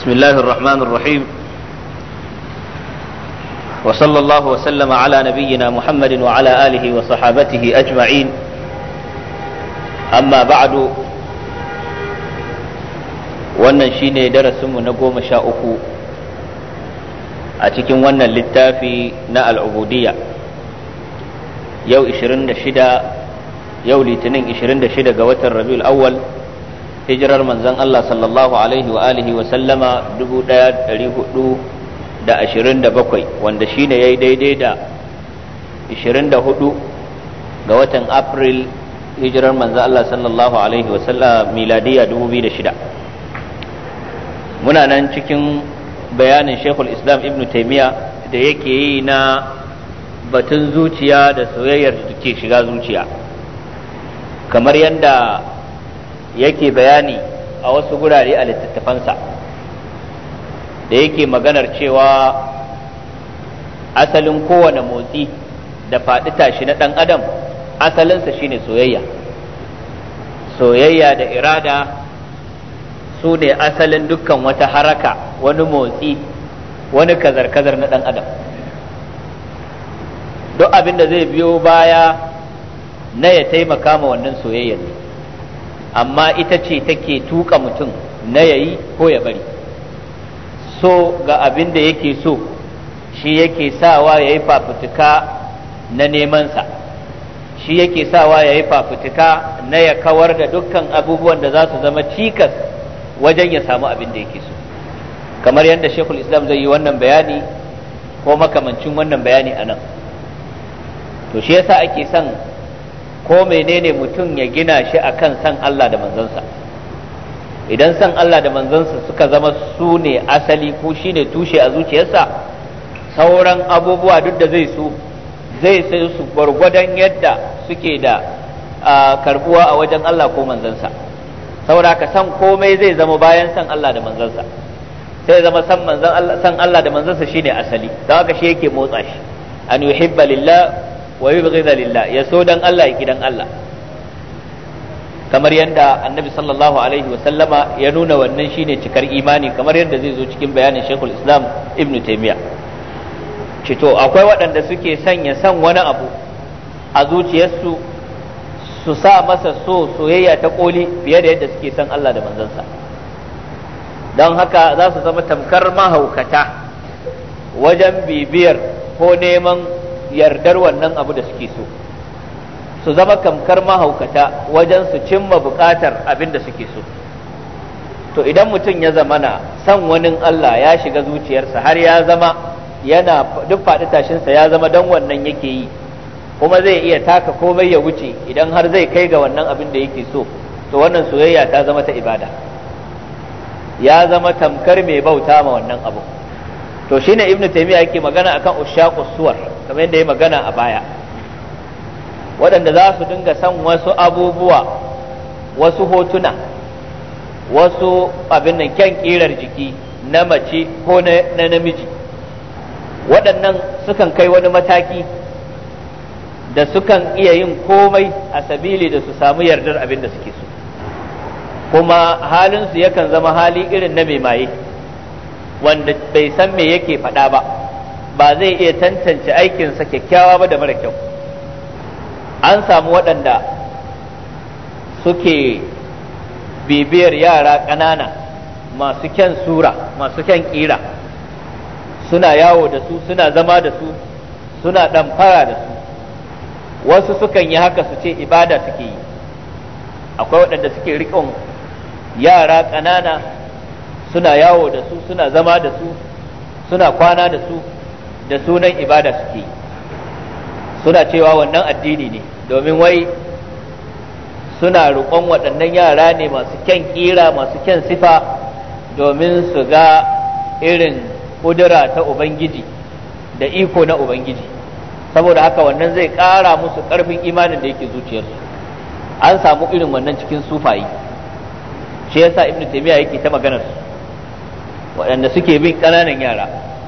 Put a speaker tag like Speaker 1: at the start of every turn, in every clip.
Speaker 1: بسم الله الرحمن الرحيم وصلى الله وسلم على نبينا محمد وعلى آله وصحابته أجمعين أما بعد wannan shine darasinmu na 13 a cikin wannan littafi na al'ubudiyya yau litinin 26 ga watan rabiul awwal hijirar manzon Allah sallallahu alaihi wa alihi wa sallama 1427 wanda shine yayi daidai da 24 ga watan April hijirar manzon Allah sallallahu alaihi wa sallam miladiya 2006. Muna nan cikin bayanin Sheikhul Islam Ibn Taymiyyah da yake yi na batun zuciya da soyayyar da ke shiga zuciya, kamar yadda yake bayani a wasu gurare a littattafansa da yake maganar cewa asalin kowane motsi da faɗi tashi na ɗan adam asalinsa shine soyayya da irada su ne asalin dukkan wata haraka, wani motsi, wani kazar-kazar na ɗan adam. Duk abin da zai biyo baya na ya taimaka ma wannan soyayyar ne, amma ita ce take tuka mutum na yayi ko ya bari. So ga abin da yake so shi yake sawa ya yi fafutuka na nemansa, shi yake sawa ya yi fafutuka na ya kawar da dukkan abubuwan da za su zama cikas wajen ya samu abin da yake so, kamar yadda Sheikhul Islam zai yi wannan bayani ko makamancin wannan bayani a nan. To shi yasa ake son ko menene mutum ya gina shi akan san Allah da manzansa. Idan san Allah da manzansa suka zama su ne asali ko shi ne tushe a zuciyarsa, sauran abubuwa duk da zai sai su gwargwadon yadda suke da karbuwa a wajen Allah ko manzansa. Saboda ka san komai zai zama bayan san Allah da manzansa, sai zama san Allah da manzansa shine asali, don haka shi yake motsa shi, an yuhibba lillah wa yubghidha lillah, ya so dan Allah ya kidan Allah, kamar yadda annabi sallallahu alaihi wa sallama ya nuna wannan shine cikar imani, kamar yadda zai zo cikin bayanin Sheikhul Islam Ibn Taymiyyah. Cito akwai waɗanda suke sanya san wani abu a zuciyarsu su sa masa soyayya ta koli fiye da yadda suke san Allah da manzansa, don haka za su zama tamkar mahaukata wajen bibiyar ko neman yardar wannan abu da suke so, su zama tamkar mahaukata wajen su cimma bukatar abin da suke so. To idan mutum ya zamana san wani Allah ya shiga zuciyarsa har ya zama yana duk faɗi tashinsa ya zama don wannan yake yi, kuma zai iya taka komai ya wuce idan har zai kai ga wannan abin da yake so, to wannan soyayya ta zama ta ibada, ya zama tamkar mai bauta ma wannan abu. To shine Ibn Taymiyyah yake magana akan ushaqus suwar, kamar yadda ya magana a baya, waɗanda za su dinga san wasu abubuwa, wasu hotuna, wasu abin nan kyan ƙirar jiki na mace ko na namiji, waɗannan sukan kai wani mataki da sukan iya yin komai a sabili da su samu yardar abin da suke so, kuma halinsu yakan zama hali irin na mai maye, wanda bai san me yake faɗa ba zai iya tantance aikinsa kyakkyawa ba da mara kyau. An samu waɗanda suke bibiyar yara ƙanana masu kyan sura, masu kyan ƙira, suna yawo da su, suna zama da su, suna ɗamfara da su. Wasu sukan yi haka su ce ibada suke yi. Akwai waɗanda suke riƙon yara ƙanana suna yawo da su, suna zama da su, suna kwana da su, da sunan ibada suke yi, suna cewa wannan addini ne, domin wai suna riƙon waɗannan yara ne masu kyan ƙira, masu kyan sifa, domin su ga irin ƙudura ta Ubangiji da iko na Ubangiji. Saboda haka wannan zai ƙara musu ƙarfin imanin da yake zuciyarsu. An samu irin wannan cikin sufayi, shi yasa Ibn Taymiyyah yake ta maganar su, waɗanda suke bin ƙananan yara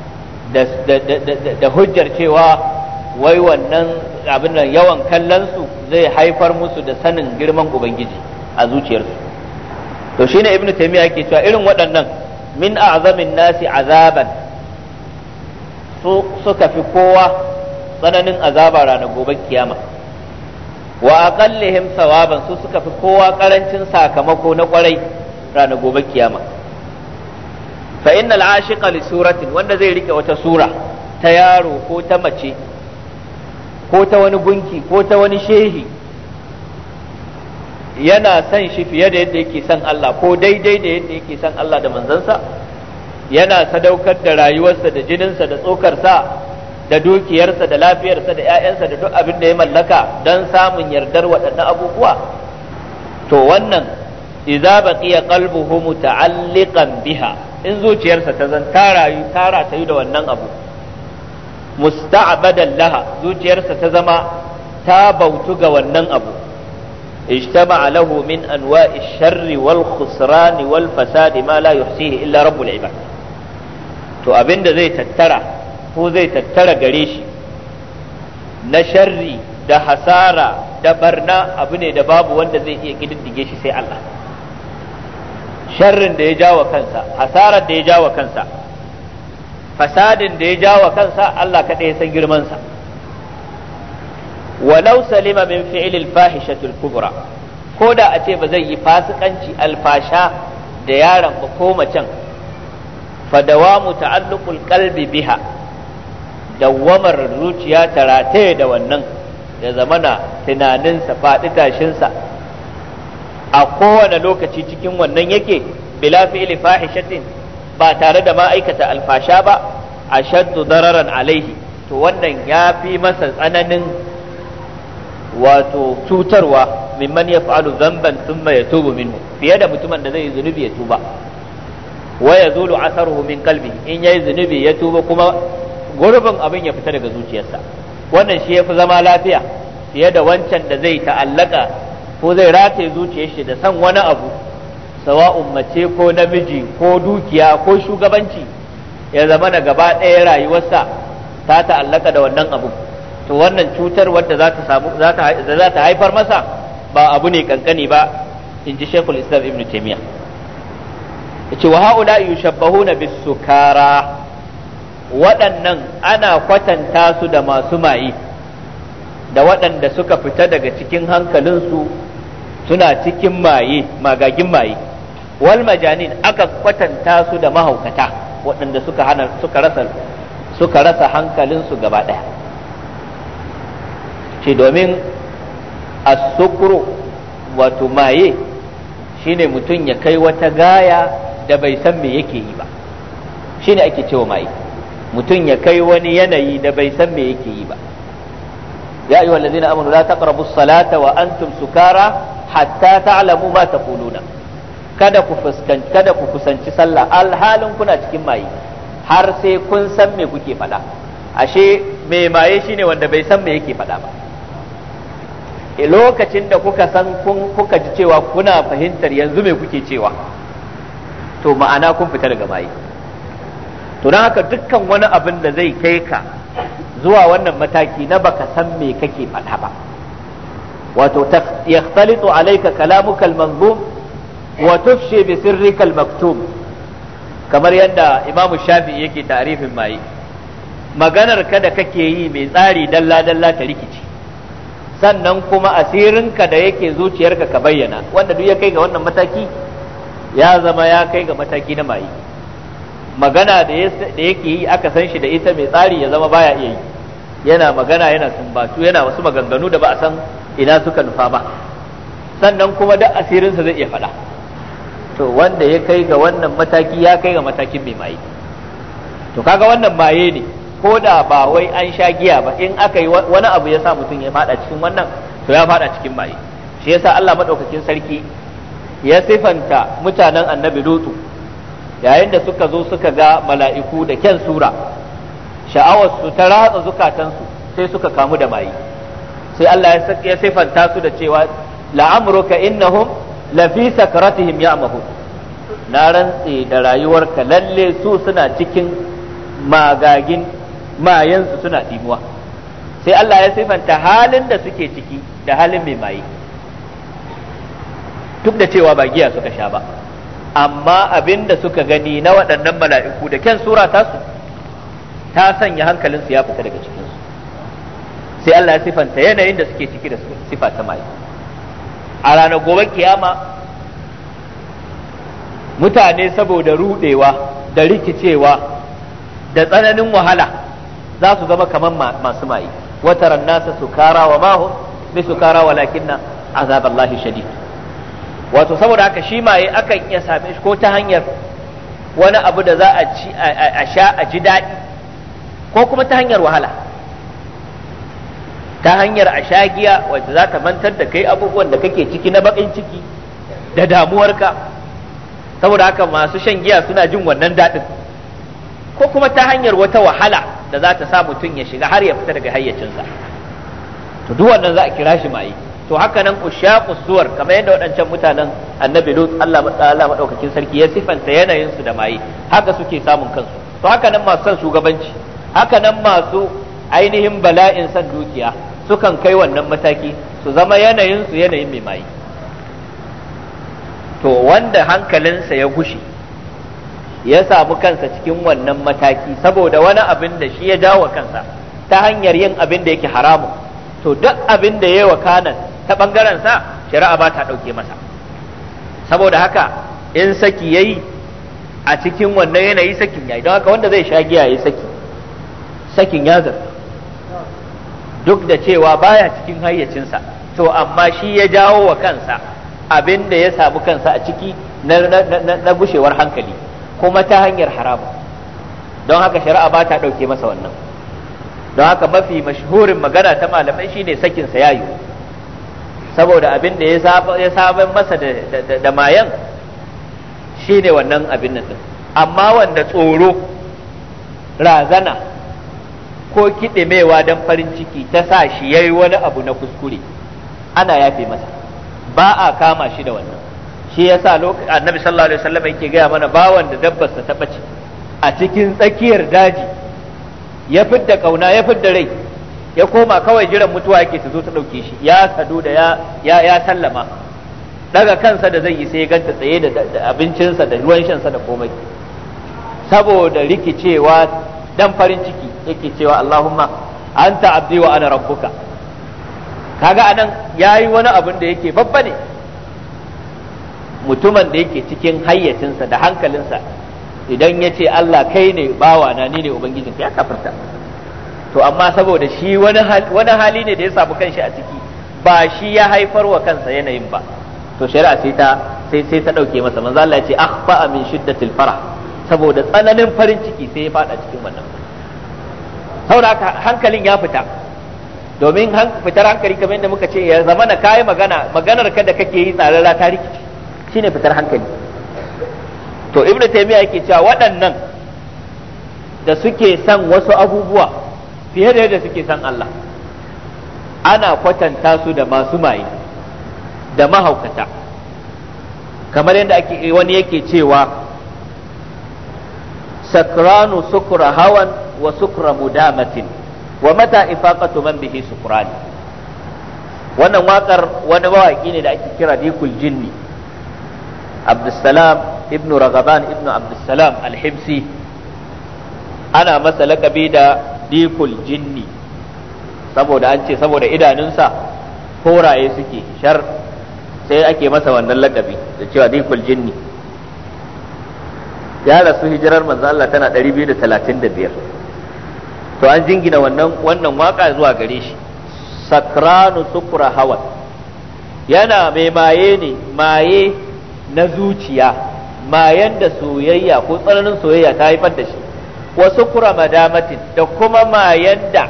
Speaker 1: da hujjar cewa wai wannan abin nan yawan kallon su zai haifar musu da sanin girman Ubangiji a zuciyarsu. To shine Ibn Taymiyyah yake cewa irin waɗannan min a'zamin nasi azaban su suka fi kowa tsananin azaba ranar gobe kiyama wa aqallihim sawaban su suka fi kowa karancin sakamako na kwarai ranar gobe kiyama fa innal ashiqa li suratin wanda zai rike wata sura ta yaro ko ta mace ko ta wani gunki ko ta wani shehi yana son shi fiye da yadda yake son Allah ko daidai da yadda yake son Allah da manzansa yana sadaukar da rayuwarsa da jininsa da tsokarsa da dukiyarsa da lafiyarsa da 'ya'yansa da duk abin da ya mallaka don samun yardar waɗannan abubuwa to wannan idza baqiya qalbuhu muta'alliqan biha in zuciyarsa ta zan tara ta yi da wannan abu musta'badan laha zuciyarsa ta zama ta bautu ga wannan abu ijtama'a lahu min anwa'i sharri wal khusran wal fasadi ma la yuhsihi illa rabbul ibad to abinda zai tattara gare shi na sharri da hasara da barna abu ne da babu wanda zai iya kididdige shi sai Allah sharrin da ya jawo kansa hasarar da ya jawo kansa fasadin da ya jawo kansa Allah kaɗai ya san girmansa walau salima min fi'l al-fahishati al-kubra ko da a ce ba zai yi fasikanci alfasha da yaron ba ko macen fa dawamu ta'alluqul qalbi biha dawamar zuciya ta rataye da wannan ya zamana tunaninsa faɗi tashinsa a kowane lokaci cikin wannan yake bila fi'li fahishatin ba tare da ma'aikata alfasha ba ashaddu dararan alaihi to wannan ya fi masa tsananin wato cutarwa mimman yaf'alu dhanban thumma yatubu minhu fiye da mutumin da zai zunubi ya tuba wa yazulu asaruhu min qalbi in yayi zunubi ya tuba kuma gurbin abin ya fita daga zuciyarsa wannan shi yafi zama lafiya fiye da wancan da zai ta'allaka ko zai rataye zuciyar shi da san wani abu sawa'un mace ko namiji ko dukiya ko shugabanci ya zama na gaba ɗaya rayuwarsa ta ta'allaka da wannan abu to wannan cutar wadda za ta haifar masa ba abu ne kankani ba in ji Sheikhul Islam Ibn Taymiyyah yace wa haula yushabbahuna bis-sukara waɗannan ana kwatanta su da masu maye da waɗanda suka fita daga cikin hankalinsu suna cikin maye magagin maye wal majanin aka kwatanta su da mahaukata waɗanda suka rasa hankalinsu gaba ɗaya ce domin as-sukru wato maye shine mutum ya kai wata gaya da bai san me yake yi ba shine ake cewa maye mutum ya kai wani yanayi da bai san me yake yi ba ya ayyuhal ladzina amanu la taqrabus salata wa antum sukara hatta ta'lamu ma taquluna kada ku kusanci sallah alhalin kuna cikin maye har sai kun san me kuke faɗa ashe mai maye shine wanda bai san me yake faɗa ba lokacin da kuka san kuka ji cewa kuna fahimtar yanzu me kuke cewa to ma'ana kun fita daga maye to don haka dukkan wani abin da zai kai ka zuwa wannan mataki na baka san me kake faɗa ba wato yakhtalitu alayka kalamuka al-manzum wa tufshi bi sirrika al-maktub kamar yadda Imam Shafi'i yake ta'rifin maye maganar ka da kake yi mai tsari dalla dalla ta rikici sannan kuma asirinka da yake zuciyarka ka bayyana wanda duk ya kai ga wannan mataki ya zama ya kai ga mataki na maye magana da yake yi aka san shi da ita mai tsari ya zama baya iya yi yana magana yana sumbatu yana wasu maganganu da ba a san ina suka nufa ba sannan kuma duk asirinsa zai iya faɗa to wanda ya kai ga wannan mataki ya kai ga matakin mai maye to kaga wannan maye ne ko da ba wai an sha giya ba in aka yi wani abu ya sa mutum ya fada cikin wannan to ya fada cikin maye shi yasa Allah madaukakin sarki ya sifanta mutanen annabi Lutu yayin da suka zo suka ga mala'iku da kyan sura sha'awar su ta ratsa zukatansu sai suka kamu da maye sai Allah ya sifanta su da cewa la'amruka innahum lafi sakratihim ya'mahun na rantse da rayuwarka lalle su suna cikin magagin mayansu suna ɗimuwa sai Allah ya sifanta halin da suke ciki da halin mai maye duk da cewa ba giya suka sha ba amma abinda suka gani na waɗannan mala'iku da kyan sura tasu ta sanya hankalinsu ya fita daga cikinsu, sai Allah ya sifanta yanayin da suke ciki da sifa ta maye. A ranar gobe kiyama mutane saboda rudewa da rikicewa da tsananin wahala za su zama kamar masu maye. Wataran nasa sukara wa mahum bi sukara walakinna azaballahi shadid. Wato saboda haka shi maye akan iya same shi ko ta hanyar wani abu da za a ci a sha a ji daɗi, ko kuma ta hanyar wahala, ta hanyar a sha giya wacce za ta mantar da kai abubuwan da kake ciki na baƙin ciki da damuwarka. Saboda haka masu shan giya suna jin wannan daɗin, ko kuma ta hanyar wata wahala da za ta sa mutum ya shiga har ya fita daga hayyacinsa. To duk wannan za a kira shi maye. To haka nan ushaqus suwar, kamar yadda waɗancan mutanen annabi Lut Allah madaukakin sarki ya sifanta yanayin su da maye, haka suke samun kansu. To haka nan masu son shugabanci, haka nan masu ainihin bala'in son dukiya sukan kai wannan mataki su zama yanayin su yanayin mai maye. To wanda hankalinsa ya gushe ya samu kansa cikin wannan mataki saboda wani abin da shi ya jawo kansa ta hanyar yin abin da yake haramun, to duk abin da ya yi wa kanan ta bangaren sa shari'a ba ta ɗauke masa. Saboda haka in saki yayi a cikin wannan yanayi sakin yayi, don haka wanda zai sha giya yayi sakin ya zarta, duk da cewa baya cikin hayyacinsa, to amma shi ya jawo wa kansa abin da ya samu kansa a ciki na gushewar hankali kuma ta hanyar haramu, don haka shari'a ba ta ɗauke masa wannan. Don haka mafi mashhurin magana ta malamai shine sakinsa ya yi, saboda abin da ya saban masa da mayan shine wannan abin nan. Amma wanda tsoro, razana ko kiɗimewa don farin ciki ta sa shi yayi wani abu na kuskure, ana yafe masa, ba a kama shi da wannan. Shi yasa annabi sallallahu alaihi wasallam yake gaya mana bawan da dabbarsa ta bace a cikin tsakiyar daji, ya fidda kauna, ya fidda rai, ya koma kawai jiran mutuwa yake ta zo ta dauke shi, ya sadu da ya sallama, daga kansa da zai yi sai ya ganta tsaye da abincinsa da ruwan shansa da komai, saboda rikicewa dan farin ciki yake cewa Allahumma anta abdi wa ana rabbuka. Kaga anan yayi wani abin da yake babba ne. Mutumin da yake cikin hayyacinsa da hankalinsa idan ya ce Allah kai ne bawa na, ni ne ubangijinka, ya kafirta. To amma saboda shi wani hali ne da ya samu kanshi a ciki, ba shi ya haifar wa kansa yanayin ba, to shari'a sai ta dauke masa. Manzo Allah ya ce akhfa min shiddatil farah, saboda tsananin farin ciki sai ya fada cikin wannan. Saboda haka hankalin ya fita, domin fitar hankali kamar yadda muka ce ya zama na kayi maganar ka da kake yi tsararra ta rikici, shine fitar hankali. To Ibn Taymiyyah yake cewa waɗannan da suke son wasu abubuwa fiye da yadda suke son Allah, ana kwatanta su da masu maye da mahaukata, kamar yadda wani yake cewa sakranu sukra hawan wa sukra mudamatin wa mata ifaqatu man bihi sukrani. Wannan waƙar wani mawaƙi ne da ake kira Dikul Jinni, Abdussalam ibn Ragaban ibn Abdussalam al-Himsi, ana masa laƙabi da Dikul Jinni saboda an ce saboda idanunsa koraye suke shar, sai ake masa wannan laƙabi da cewa Dikul Jinni. Ya rasu hijirar manzo Allah tana 235. To an jingina wannan waka zuwa gare shi. Sakranu sukra hawan, yana mai maye ne, maye na zuciya, mayen da soyayya ko tsananin soyayya ta haifar da shi, wa sukra madamatin, da kuma mayen da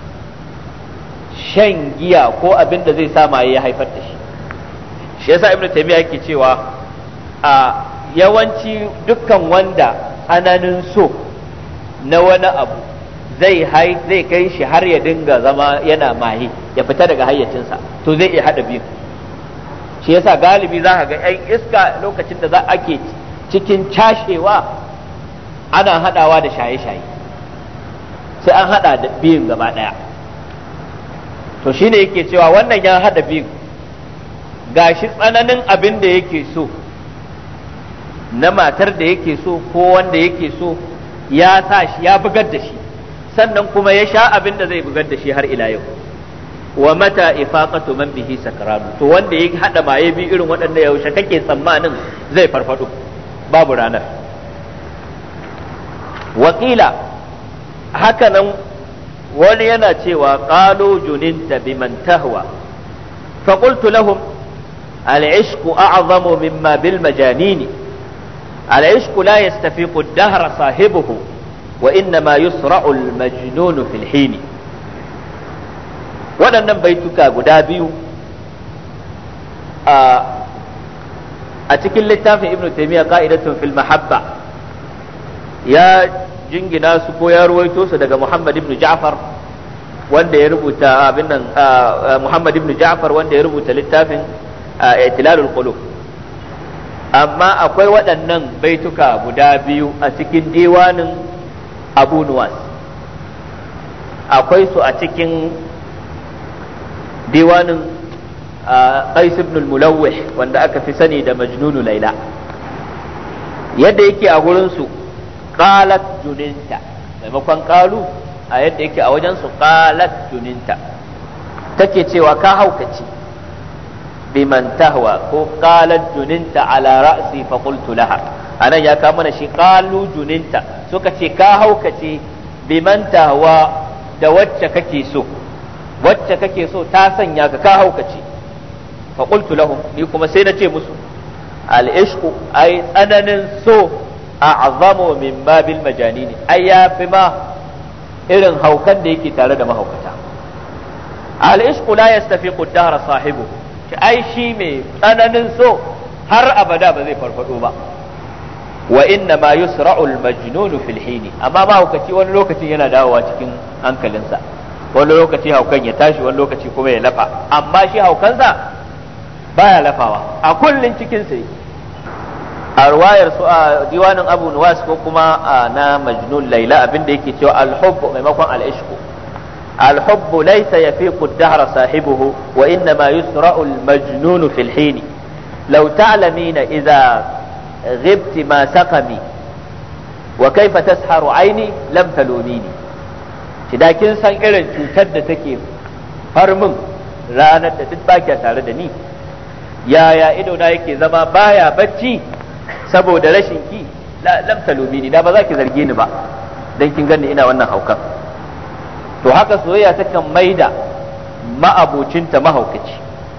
Speaker 1: shan giya ko abin da zai sa maye ya haifar da shi. Shi yasa Ibn Taymiyyah yake cewa a yawanci dukkan wanda tsananin so na wani abu zai kai shi har ya dinga zama yana maye, ya fita daga hayyacinsa, to zai iya hada biyu. Shi yasa galibi za ka ga 'yan iska lokacin da za ake cikin cashewa ana hadawa da shaye-shaye, sai an hada da biyun gaba daya. To shine yake cewa wannan ya hada biyun, gashi tsananin abin da yake so na matar da yake so ko wanda yake so ya sa shi ya bugar da shi, sannan kuma ya sha abin da zai bugar da shi har ila yau. Wa mata ifaqatu man bihi sakranu, to wanda ya hada maye bi irin waɗanda yaushe kake tsammanin zai farfado? Babu ranar. Wakila haka nan wani yana cewa qalu juninta biman tahwa fa qultu lahum al-ishqu a'zamu mimma bil majanini al-ishqu la yastafiqu ad-dahra sahibuhu wa innama yusra'u al-majnun fil hin. waɗannan baituka guda biyu a cikin littafin Ibn Taymiyyah qa'idatun fil mahabba ya jingina su ko ya ruwaito su daga Muhammad ibn Ja'far wanda ya rubuta abin nan Muhammad ibn Ja'far wanda ya rubuta littafin I'tilalul Qulub. Amma akwai waɗannan baituka guda biyu a cikin diwanin Abu Nuwas, akwai su a cikin diwanin Qais ibn al-Mulawih wanda aka fi sani da Majnunu Laila. Yadda yake a gurin su qalat juninta, maimakon qalu a yadda yake a wajen su qalat juninta, take cewa ka haukace biman tahwa ko qalat juninta ala ra'si fa qultu laha. Anan ya kawo mana shi qalu juninta, suka ce ka haukace biman tahwa da wacce kake so, wacce kake so ta sanya ka haukace. fa qultu lahum, ni kuma sai na ce musu al-ishqu ay tsananin so a'zamu min babil majanini, ai ya fi ma irin haukan da yake tare da mahaukata. al-ishqu la yastafiqu ad-dahr sahibu, ai shi mai tsananin so har abada ba zai farfado ba. wa inna ma yusra'u al-majnun fil hin, amma mahaukaci wani lokaci yana dawowa cikin hankalinsa, wani lokaci haukan ya tashi, wani lokaci kuma ya lafa, amma shi haukansa baya lafawa, a kullun cikin sai. A ruwayar su a diwanin Abu Nuwas ko kuma na Majnun Laila abinda yake cewa al-hubbu maimakon al-ishqu, al-hubbu laysa yafiqu ad-dahra sahibuhu wa inna ma yusra'u al-majnun fil hin. law ta'lamina idha ghibti ma saqami wa kayfa tasharu 'aini lam talunini. da kin san irin cutar da take farmin ranar da duk baki tare da ni, yaya ido na yake zama baya bacci saboda rashin ki, lam talumini, da ba za ki zarge ni ba dan kin ganni ina wannan haukan. to haka soyayya takan maida ma'abucinta mahaukaci.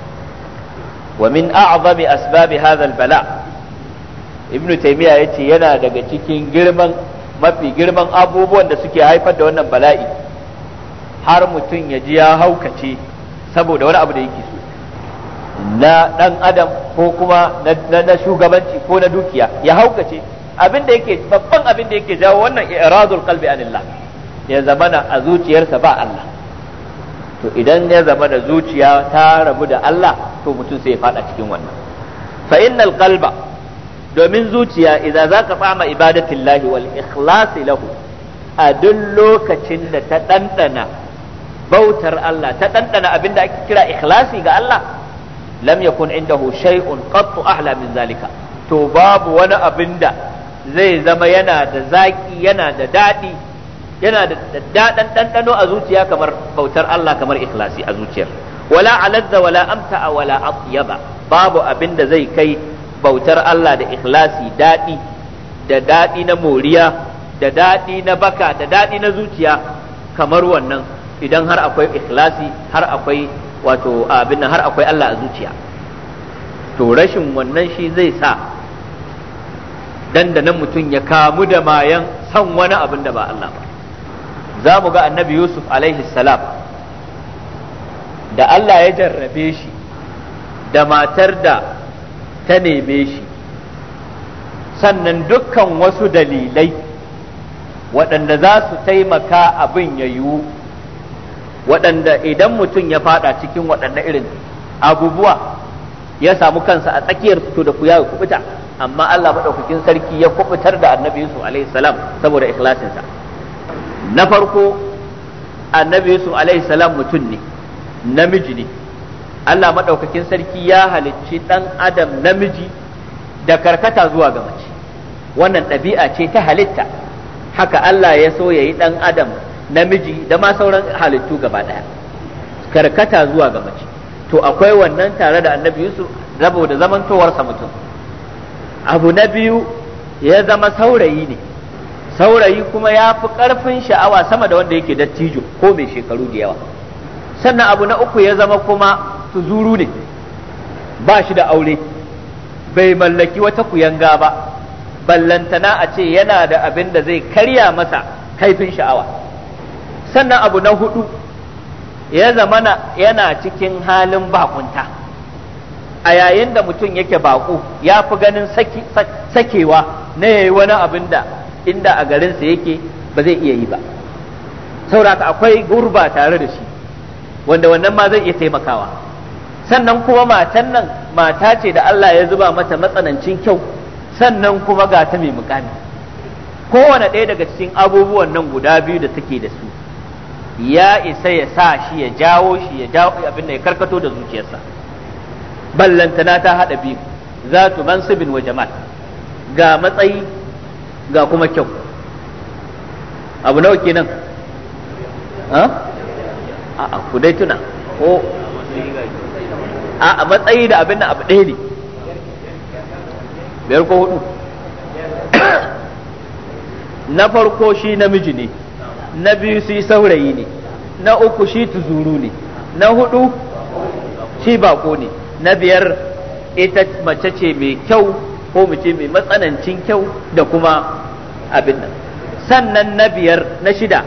Speaker 1: wa min a'zami asbabi hadha al-bala, ibnu taymiya yace yana daga cikin mafi girman abubuwan da suke haifar da wannan bala'i, har mutum ya ji ya haukace saboda wani abu da yake so na dan adam ko kuma na shugabanci ko na dukiya, ya haukace. Babban abin da yake jawo wannan i'radul qalbi anillah, ya zamana a zuciyarsa ba Allah. to idan ya zamana zuciya ta rabu da Allah, to mutum sai ya fada cikin wannan. fa innal qalba, domin zuciya idan zaka fama ibadatillahi wal ikhlasi lahu, a duk lokacin da ta dandana bautar Allah, ta dandana abinda ake kira ikhlasi ga Allah, lam yakun indahu shay'un qattu ahla min zalika, to babu wani abinda zai zama yana da zaki, yana da dadi, yana da dadan dandano a zuciya kamar bautar Allah, kamar ikhlasi a zuciyar. wala alazza wala amta wala atyaba, babu abinda zai kai bautar Allah da ikhlasi daɗi, da daɗi na moriya, da daɗi na baka, da daɗi na zuciya kamar wannan, idan har akwai ikhlasi, har akwai wato abin nan, har akwai Allah a zuciya. to rashin wannan shi zai sa dandanan mutum ya kamu da mayan san wani abin da ba Allah ba. za mu ga annabi Yusuf alaihi salam, da Allah ya jarrabe shi da matar da ta neme shi, sannan dukkan wasu dalilai waɗanda za su taimaka abin ya yiwu, waɗanda idan mutum ya fada cikin waɗanda irin abubuwa ya samu kansa a tsakiyar to da ku ya kubuta, amma Allah maɗaukakin sarki ya kubutar da annabi Yusuf alaihi salam saboda ikhlasinsa. na farko, annabi Yusuf alaihi salam mutum ne, namiji ne. Allah maɗaukakin sarki ya halicci ɗan adam namiji da karkata zuwa ga mace, wannan ɗabi'a ce ta halitta, haka Allah ya so ya yi ɗan adam namiji da ma sauran halittu gaba ɗaya, karkata zuwa ga mace. To akwai wannan tare da annabi Yusuf saboda zamantowarsa mutum. Abu na biyu, ya zama saurayi ne, saurayi kuma ya fi ƙarfin sha'awa sama da wanda yake dattijo ko mai shekaru da yawa. Sannan abu na uku, ya zama kuma tuzuru ne, ba shi da aure, bai mallaki wata kuyanga ba, ballantana a ce yana da abin da zai karya masa kaifin sha'awa. Sannan abu na hudu, ya zamana yana cikin halin bakunta, a yayin da mutum yake baƙo ya fi ganin sakewa na yayi wani abin da inda a garinsa yake ba zai iya yi ba, sauraka akwai gurba tare da shi wanda wannan ma zai iya taimakawa. Sannan kuma matan nan mata ce da Allah ya zuba mata matsanancin kyau, sannan kuma ga ta mai mukami. Kowane ɗaya daga cikin abubuwan nan guda biyu da take da su ya isa ya sa shi ya jawo abin da ya karkato da zuciyarsa. Ballantana ta haɗa biyu, zatu mansibin wa jamal, ga matsayi ga kuma kyau. Abu nawa kenan? A'a ku dai tuna ko a matsayi da abin da abu ɗaya ne, biyar ko hudu. Na farko shi namiji ne, na biyu shi saurayi ne, na uku shi tuzuru ne, na hudu shi bako ne, na biyar ita mace ce mai kyau ko mace mai matsanancin kyau da kuma abin nan. Sannan na shida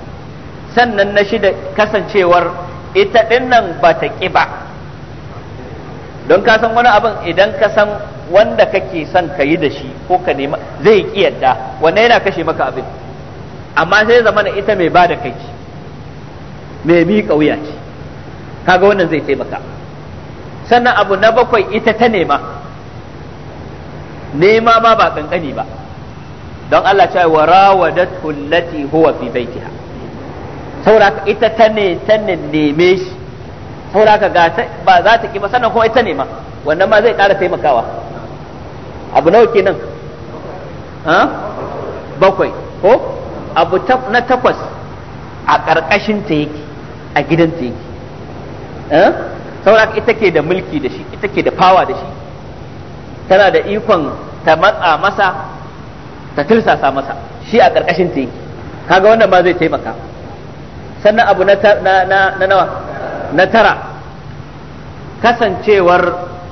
Speaker 1: kasancewar ita ɗin nan ba ta ƙi ba, don ka san wani abin idan ka san wanda kake son ka yi da shi ko ka nema zai ƙi yadda, wannan yana kashe maka abin. Amma sai zamana ita mai ba da kai ce, mai miƙa wuya ce, kaga wannan zai taimaka. Sannan abu na bakwai, ita ta nema ma ba kankani ba, don Allah ce wa rawadatu allati huwa fi baitiha, saboda ita ta neme shi, saboda ba za ta ki ba. Sannan kuma ita nema, wannan ma zai ƙara taimakawa. Abu nawa kenan? Bakwai ko? Abu na takwas, a ƙarƙashin ta yake, a gidan ta yake, saboda ita ke da mulki da shi, ita ke da fawa da shi, tana da ikon ta matsa masa, ta tirsasa masa, shi a ƙarƙashin ta yake, kaga wannan ma zai taimaka. Sannan abu na nawa, na tara, kasancewar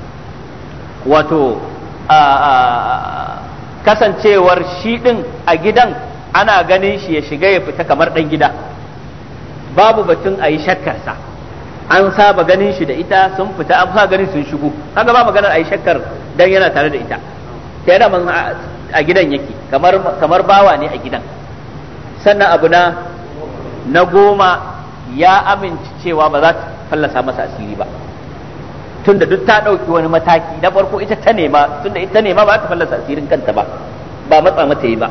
Speaker 1: shi ɗin a gidan ana ganin shi ya shiga ya fita kamar ɗan gida, babu batun a yi shakkarsa, an saba ganin shi da ita sun fita, an saba ganin sun shigo, kaga ba maganar a yi shakkar dan yana tare da ita, ta yana a gidan yake kamar bawa ne a gidan. Sannan abu na goma, ya amince cewa ba za ta fallasa masa asiri ba, tunda duk ta ɗauki wani mataki. Na farko ita ta nema, tunda ita nema ba ta fallasa asirin kanta ba matsa mata yi ba.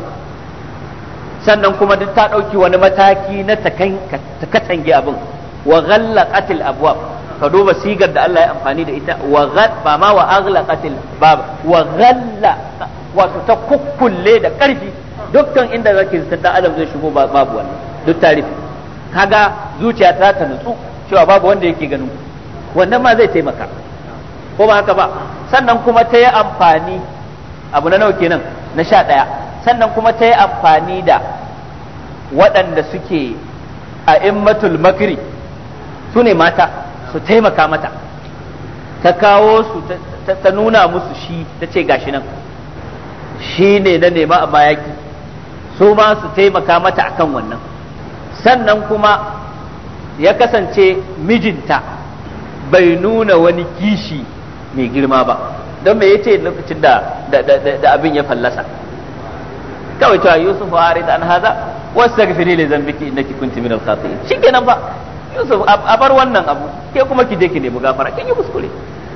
Speaker 1: Sannan kuma duk ta ɗauki wani mataki na ta katange abin. Wa ghallaqatil abwab, ka duba sigar da Allah ya amfani da ita, ba ma wa aghlaqatil bab, wa ghalla, wato ta kukkulle da ƙarfi dukkan inda zaki zata adam zai shigo babu wannan, duk tarifi. Kaga zuciya ta nutsu cewa babu wanda yake ganin, wannan ma zai taimaka, ko ba haka ba. Sannan kuma ta yi amfani, abu na nawa kenan, na 11. Sannan kuma ta yi amfani da waɗanda suke a immatul makri, su ne mata, su taimaka mata, ta kawo su ta nuna musu shi, ta ce gashi nan shi ne na nema a mayaki, su ma su taimaka mata akan wannan. Sannan kuma ya kasance mijinta bai nuna wani kishi mai girma ba, don me yace lokacin da abin ya fallasa, kawai cewa Yusuf harid an haza wastaghfiri li dhanbiki innaki kunti minal khati'in, shikenan ba Yusuf a bar wannan abu, ke kuma ki je ki nemi gafara, kin yi kuskure.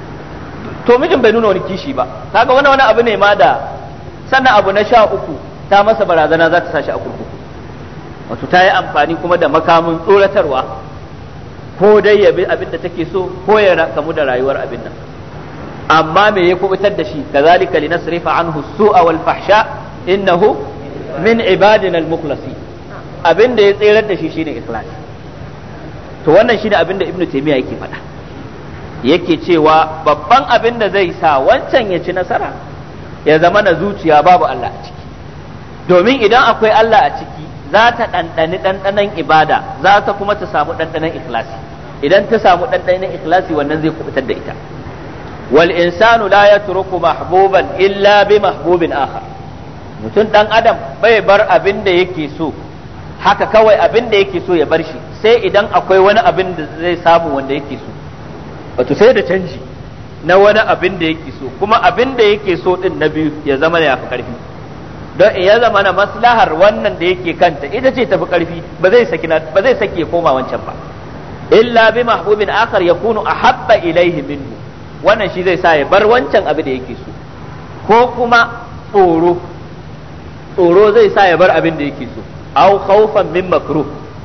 Speaker 1: To mijin bai nuna wani kishi ba, kaga wani abu ne ma da. Sannan abu na 13, ta masa barazana za ta sashi a kurkuku, wato ta yi amfani kuma da makamin tsoratarwa, ko dai ya bi abin da take so ko ya kamu da rayuwar abin nan. Amma me ya kubutar da shi? Kazalika linasrifa anhu su'a wal fahsha innahu min ibadina al-mukhlasin abinda ya tsirar da shi shine ikhlasi. To wannan shine abinda Ibn Taymiyyah yake faɗa, yake cewa babban abin da zai sa wancan ya ci nasara ya zama na zuciya babu Allah a ciki, domin idan akwai Allah a ciki za ta ɗanɗani ɗanɗanon ibada, za ta kuma ta samu ɗanɗanon ikhlasi. Idan ta samu ɗanɗanon ikhlasi wannan zai kubutar da ita. wal insanu la yatruku mahbuban illa bi mahbubin akhar, mutum dan adam bai bar abin da yake so haka kawai, abin da yake so ya bar shi sai idan akwai wani abin da zai samu wanda yake so, wato sai da canji na wani abin da yake so, kuma abin da yake so din na biyu ya zama ya fi karfi, don in ya zama na maslahar wannan da yake kanta ita ce tafi karfi, ba zai saki ya koma wancan ba. illa bi mahbubin akhar yakunu ahabba ilayhi minhu, wannan shi zai sa ya bar wancan abin da yake so, ko kuma tsoro zai sa ya bar abin da yake so, aw khawfan min makruh,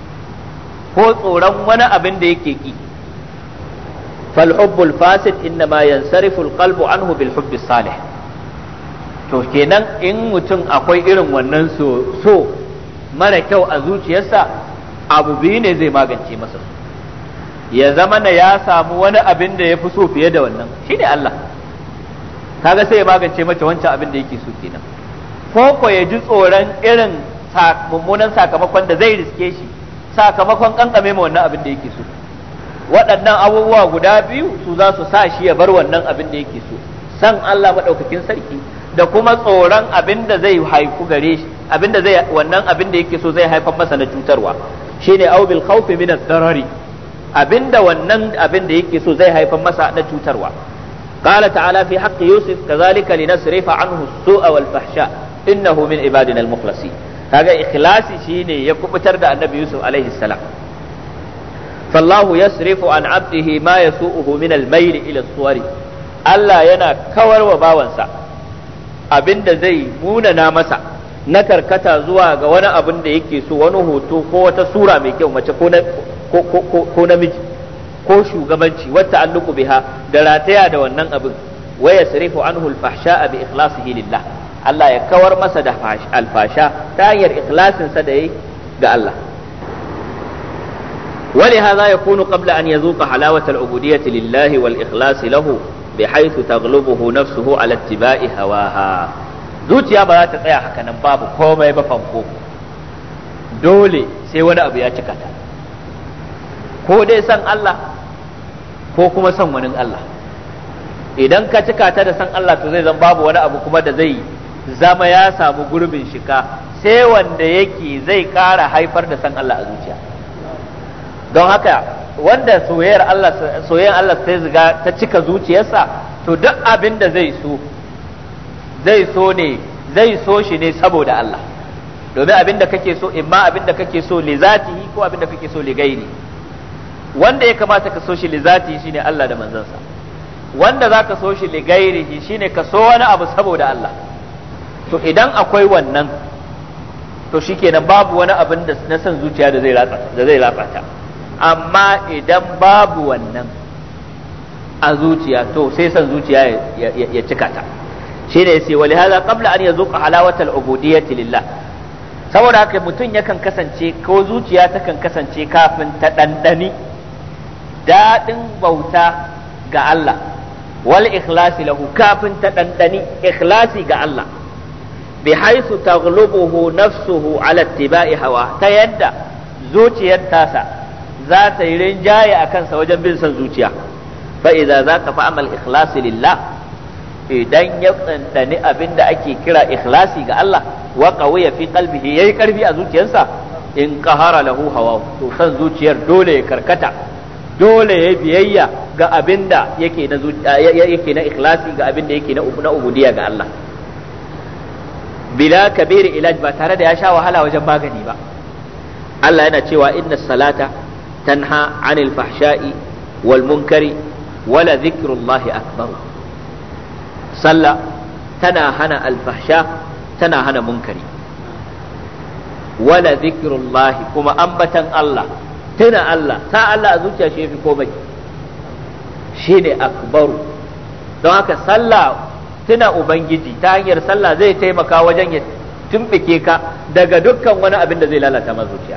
Speaker 1: ko tsoron wani abin da yake ki. fal hubbul fasid innama yansarifu al qalbu anhu bil hubbi salih. To kenan in mutum akwai irin wannan so mara kyau a zuciyarsa, abu biyu ne zai magance masa, ya zama na ya samu wani abin da ya fi so fiye da wannan, shine Allah, kaga sai ya magance mata wancan abin da yake so kenan. Ko ya ji tsoron irin mummunan sakamakon da zai riske shi sakamakon kankame ma wannan abin da yake so. Waɗannan abubuwa guda biyu su za su sa shi ya bar wannan abin da yake so, san Allah maɗaukakin sarki da kuma tsoron abin da zai haifu gare shi, abin da zai wannan abin da yake so zai haifar masa na cutarwa, shine au bil khawfi min ad-darari, abinda wannan abin da yake so zai haifar masa na cutarwa. Qala ta'ala fi haqqi Yusuf kadhalika linasrifa anhu as-su'a wal fahsha innahu min ibadina al-mukhlasin. Kaga ikhlasi shine ya kubutar da Annabi Yusuf alaihi salam. Fallahu yasrifu an 'abdihi ma yasu'uhu min al-mayl ila as-suwari. Allah yana kawar wa bawansa abinda zai munana masa na karkata zuwa ga wani abin da yake so, wani hoto ko wata sura mai kyau, mace ko namiji ko shugabanci, wata alluku biha da rataya da wannan abin, wa yasrifu anhu al-fahsha'a bi ikhlasihi lillah, Allah ya kawar masa da alfasha ta hanyar ikhlasin sa da yayi ga Allah. ولهذا يكون قبل أن يذوق حلاوة العبودية لله والإخلاص له بحيث تغلبه نفسه على اتباع هواها. zuciya ba za ta tsaya haka nan babu komai ba fanko, dole sai wani abu ya cika ta, ko dai san Allah ko kuma san wani Allah. Idan ka cika ta da san Allah to zai zan babu wani abu kuma da zai zama ya samu gurbin shika sai wanda yake zai kara haifar da san Allah a zuciya. Don haka wanda soyayyar Allah sai ziga ta cika zuciyarsa, to duk abin da zai so shi ne saboda Allah, domin abin da kake so, imma abin da kake so li zatihi ko abin da kake so li gairi. Wanda ya kamata ka so shi li zatihi shine Allah da manzansa, wanda zaka so shi li gairihi shine ka so wani abu saboda Allah. To idan akwai wannan, to shikenan babu wani abin da na san zuciya da zai ratsa ta. Amma idan babu wannan a zuciya, to sai san zuciya ya cika ta. Shine sai wali hada qabla an yazuqa halawatal ubudiyyati lillah, saboda haka mutum yakan kasance ko zuciya takan kasance kafin ta dandani dadin bauta ga Allah, wal ikhlasi lahu, kafin ta dandani ikhlasi ga Allah, bi haythu taghlubuhu nafsuhu ala ittiba'i hawa, ta yadda zuciyar tasa za ta yi rinjaye a kansa wajen bin son zuciya. Fa idza zaka fa amal ikhlasi lillah, idan ya ɗanɗani abin da ake kira ikhlasi ga Allah, wa qawiya fi qalbihi, yayi karfi a zuciyarsa, in qahara lahu hawa, to san zuciyar dole ya karkata, dole ya biyayya ga abin da yake na ikhlasi, ga abin da yake na ubudiyya ga Allah, bila kabiri ilaj, ba tare da ya sha wahala wajen magani ba. Allah yana cewa inna salata tanha anil fahsha'i wal munkari wala dhikrullahi akbar. Sallah tana hana alfahsha, tana hana munkari, wala dhikrullahi, kuma ambatan Allah, tuna Allah, sa Allah a zuciya shi yafi komai, shine akbaru. Don haka sallah, tuna ubangiji ta hanyar sallah zai taimaka wajen tumbike ka daga dukkan wani abin da zai lalata ma zuciya,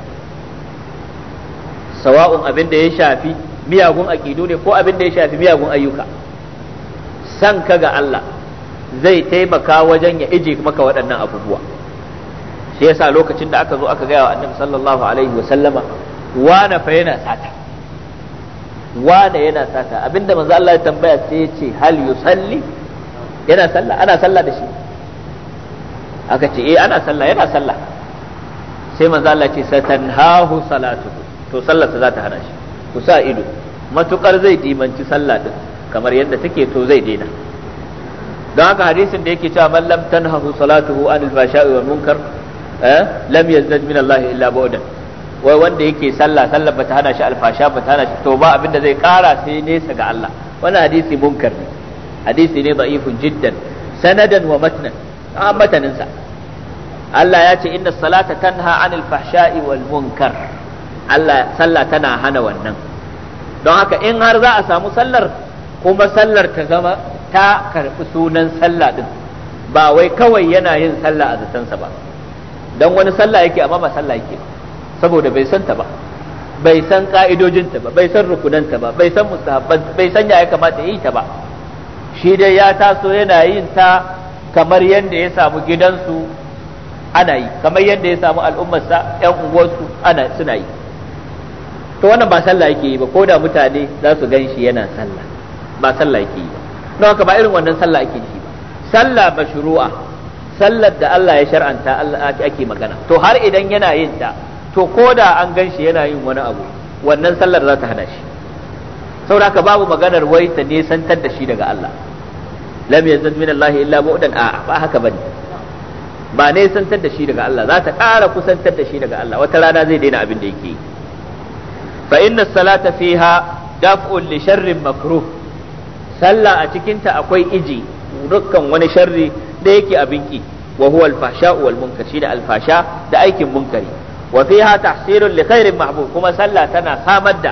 Speaker 1: sawa'un abin da ya shafi miyagun aqidu ne ko abin da ya shafi miyagun ayyuka. San ka ga Allah zai taimaka wajen ya ije maka waɗannan abubuwa. Shi yasa lokacin da aka zo aka gaya wa Annabi sallallahu alaihi wa sallama wane fa yana sata, wane yana sata, abinda manzo Allah ya tambaya sai ya ce hal yusalli, yana sallah, ana sallah da shi. Aka ce ana sallah, yana sallah. Sai manzo Allah ce satanhahu salatuhu, to sallarsa za ta hana shi. Ku sa ido, matukar zai dimanci sallah din kamar yadda take to zai daina. Don haka hadisin da yake cewa man lam tanhahu salatuhu anil fashai wal munkar lam yazdad min Allah illa bu'dan, wai wanda yake sallah bata hana shi alfasha, bata hana shi, to ba abinda zai kara sai nesa ga Allah. Wannan hadisi munkar ne, hadisi ne da'ifun jiddan sanadan wa matnan. Mataninsa Allah ya ce inna salata tanha anil fahsha'i wal munkar, Allah sallah tana hana wannan. Don haka in har za a samu sallar, kuma sallar ta zama ta karɓi sunan sallah din, ba wai kawai yana yin sallah a zatansa ba, don wani sallah yake amma ba sallah yake ba, saboda bai san ta ba, bai san ka'idojinta ba, bai san rukunanta ba, bai san mustahabban, bai san ya kamata yi ta ba. Shi dai ya taso yana yin ta kamar yadda ya samu gidansu ana yi, kamar yadda ya samu al'ummarsa, 'yan unguwarsu suna yi. To wannan ba sallah yake yi ba, ko da mutane za su gan shi yana sallah, ba sallah yake yi ba. Don haka ba irin wannan sallah ake yi ba. Sallah mashru'a, sallar da Allah ya shar'anta, Allah ake magana. To har idan yana yin ta, to ko da an gan shi yana yin wani abu, wannan sallar za ta hana shi. Saboda haka babu maganar wai ta nesantar da shi daga Allah. Lam yazid min Allah illa bu'dan, ba haka bane. Ba nesantar da shi daga Allah, za ta ƙara kusantar da shi daga Allah. Wata rana zai daina abin da yake yi. Fa inna salata fiha daf'un li sharrin makruh, sallah a cikinta akwai iji dukkan wani sharri da yake abin ki, wa huwa al-fahsha wal munkar, shi da al-fasha da aikin munkari. Wa fiha tahsilun li khairin mahbub, kuma sallah tana samar da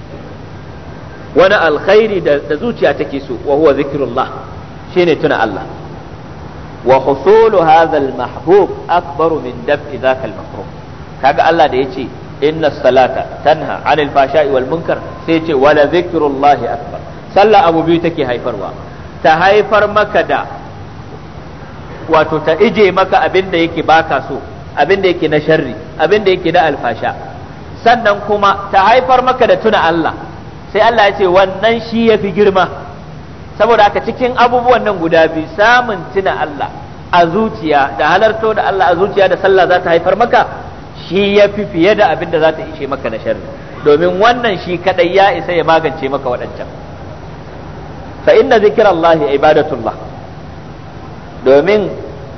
Speaker 1: wani alkhairi da zuciya take so, wa huwa zikrullah, shine tuna Allah. Wa husulu hadha al-mahbub akbaru min daf'i dhaka al-makruh. Kaga Allah da yace inna salata tanha 'anil fahsha'i wal munkar, sai yace wala zikrullahi akbar. Sallah abu biyu take haifarwa, ta haifar maka da wato ta ije maka abin da yake baka so, abin da yake na sharri, abin da yake na alfasha, sannan kuma ta haifar maka da tuna Allah. Sai Allah ya ce wannan shi ya fi girma, saboda haka cikin abubuwan nan guda biyu, samun tuna Allah a zuciya da halarto da Allah a zuciya da sallah za ta haifar maka, shi ya fi fiye da abin da za ta ishe maka na sharri, domin wannan shi kadai ya isa ya magance maka waɗancan. fa inna zikirallahi ibadatullah, domin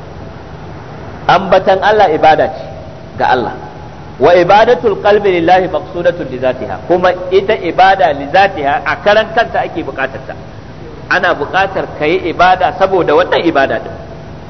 Speaker 1: ambatan Allah ibada ce ga Allah, wa ibadatul qalbi lillahi maqsudatun li zatiha, kuma ita ibada li zatiha a karan kanta ake bukatar ta, ana bukatar kai ibada saboda wannan ibada din.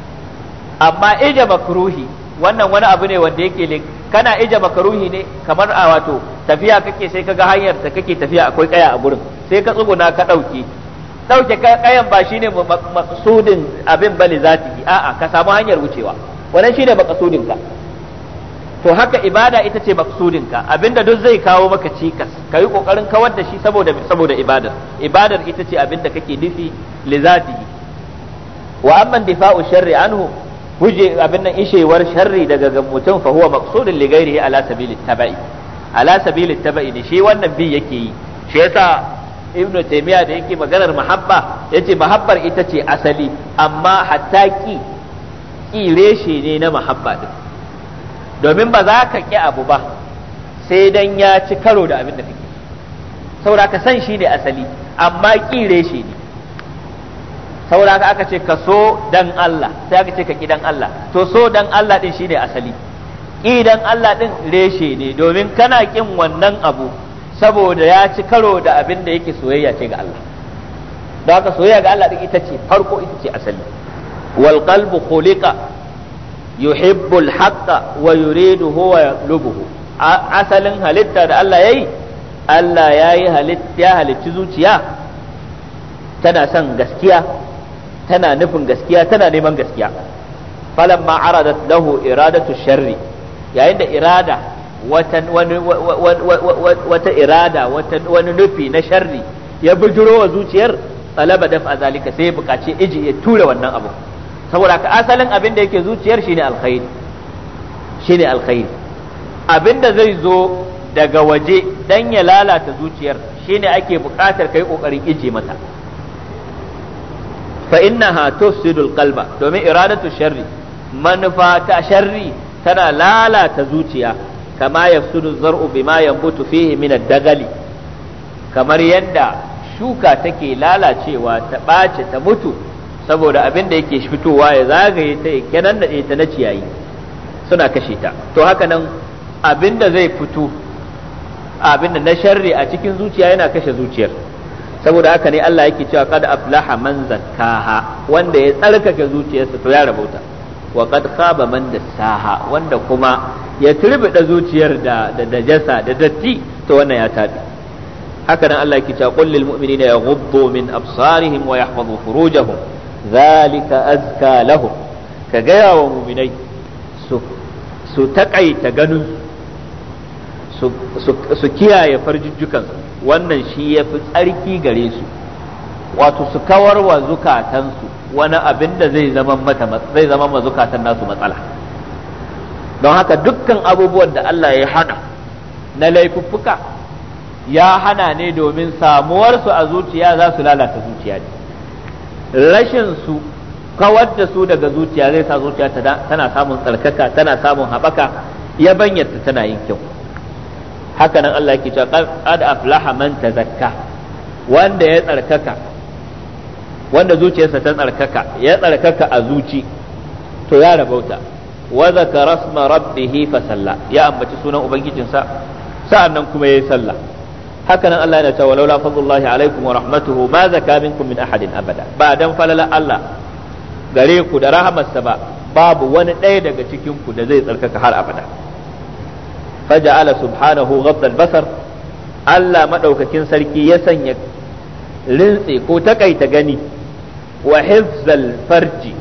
Speaker 1: Amma ija makruhi, wannan wani abu ne wanda yake kana ija makruhi ne kamar a wato tafiya kake, sai kaga hanyar ta kake tafiya akwai kaya a gurin, sai ka tsuguna ka dauke kayan, ba shine maqsudin abin bali zatihi, a'a ka samu hanyar wucewa, wannan shine maqsudin ka. To haka ibada ita ce maqsudinka, abinda duk zai kawo maka cikas kai kokarin kawar da shi saboda ibadar ita ce abinda kake nufi li zatihi. Wa amma difa'u sharri anhu, huje abin nan ishewar sharri daga mutum, fa huwa maqsudun li ghairihi ala sabili tabai ne shi wannan bi yake yi. Shi yasa Ibn Taymiyyah da yake maganar mahabba yace mahabbar ita ce asali, amma hatta ki reshe ne na mahabba din, domin ba za ka ƙi abu ba sai dan ya ci karo da abin da kake, saboda ka san shi ne asali, amma ƙi reshe ne. Saboda aka ce ka so dan Allah, sai aka ce ka ƙi dan Allah, to so dan Allah din shi ne asali, ƙi dan Allah din reshe ne, domin kana ƙin wannan abu saboda ya ci karo da abin da yake soyayya ce ga Allah. Don haka soyayya ga Allah din ita ce farko, ita ce asali. Wal qalbu khuliqa yuhibbul haqqa wa yuriduhu wa yatlubuhu, asalin halitta da Allah yayi, Allah ya halicci zuciya tana son gaskiya, tana nufin gaskiya, tana neman gaskiya. falamma aradat lahu iradatu sharri, yayin da irada wata irada wani nufi na sharri ya bujuro wa zuciyar, talaba daf'a zalika, sai ya buƙaci iji ya tura wannan abu. saboda ka asalin abin da yake zuciyar shine alkhairi, abin da zai zo daga waje dan ya lalata zuciyar shine ake buƙatar kai kokarin ije mata. fa innaha tufsidul qalba, domin iradatu sharri, manufa ta sharri tana lalata zuciya, kama yafsudu zar'u bima yanbutu fihi min ad-dagali, kamar yadda shuka take lalacewa ta ɓace ta mutu saboda abin da yake fitowa ya zagaye ta ya kenan ta na ciyayi suna kashe ta. To haka nan abin da zai fito, abin da na sharri a cikin zuciya yana kashe zuciyar. Saboda haka ne Allah yake cewa qad aflaha man zakkaha, wanda ya tsarkake zuciyarsa to ya rabauta, wa qad khaba man dassaha, wanda kuma ya turbida zuciyar da jasa da datti, to wannan ya tabi. haka nan Allah yake cewa qul lil mu'minina yaghuddu min absarihim wa yahfazu furujahum zalika azka lahum, ka gaya wa mu'minai su takaita ganin su kiyaye farjujjukan, wannan shi yafi tsarki gare su, wato su kawar wa zukatansu wani abin da zai zama ma zukatan nasu matsala. Don haka dukkan abubuwan da Allah ya hana na laifuffuka ya hana ne domin samuwarsu a zuciya za su lalata zuciya ne. Rashin su kawar da su daga zuciya zai sa zuciya tana samun tsarkaka, tana samun haɓaka, ya banyarta tana yin kyau. Haka nan Allah yake cewa qad aflaha man tazakka, wanda ya tsarkaka, wanda zuciyarsa ta tsarkaka, ya tsarkaka a zuci, to ya rabauta. Wa zakara isma rabbih fa salla, ya ambaci sunan ubangijinsa sa'annan kuma yayi sallah. Haka nan Allah yana cewa laula fadlullahi alaikum wa rahmatuhu ma zaka minkum min ahadin abada, ba dan falala Allah gare ku da rahamarsa ba, babu wani ɗaya daga cikin ku da zai tsarkaka har abada. Faja'ala subhanahu ghadda al-basar, Allah madaukakin sarki ya sanya rintse ko takaita gani, wa hifzal farji,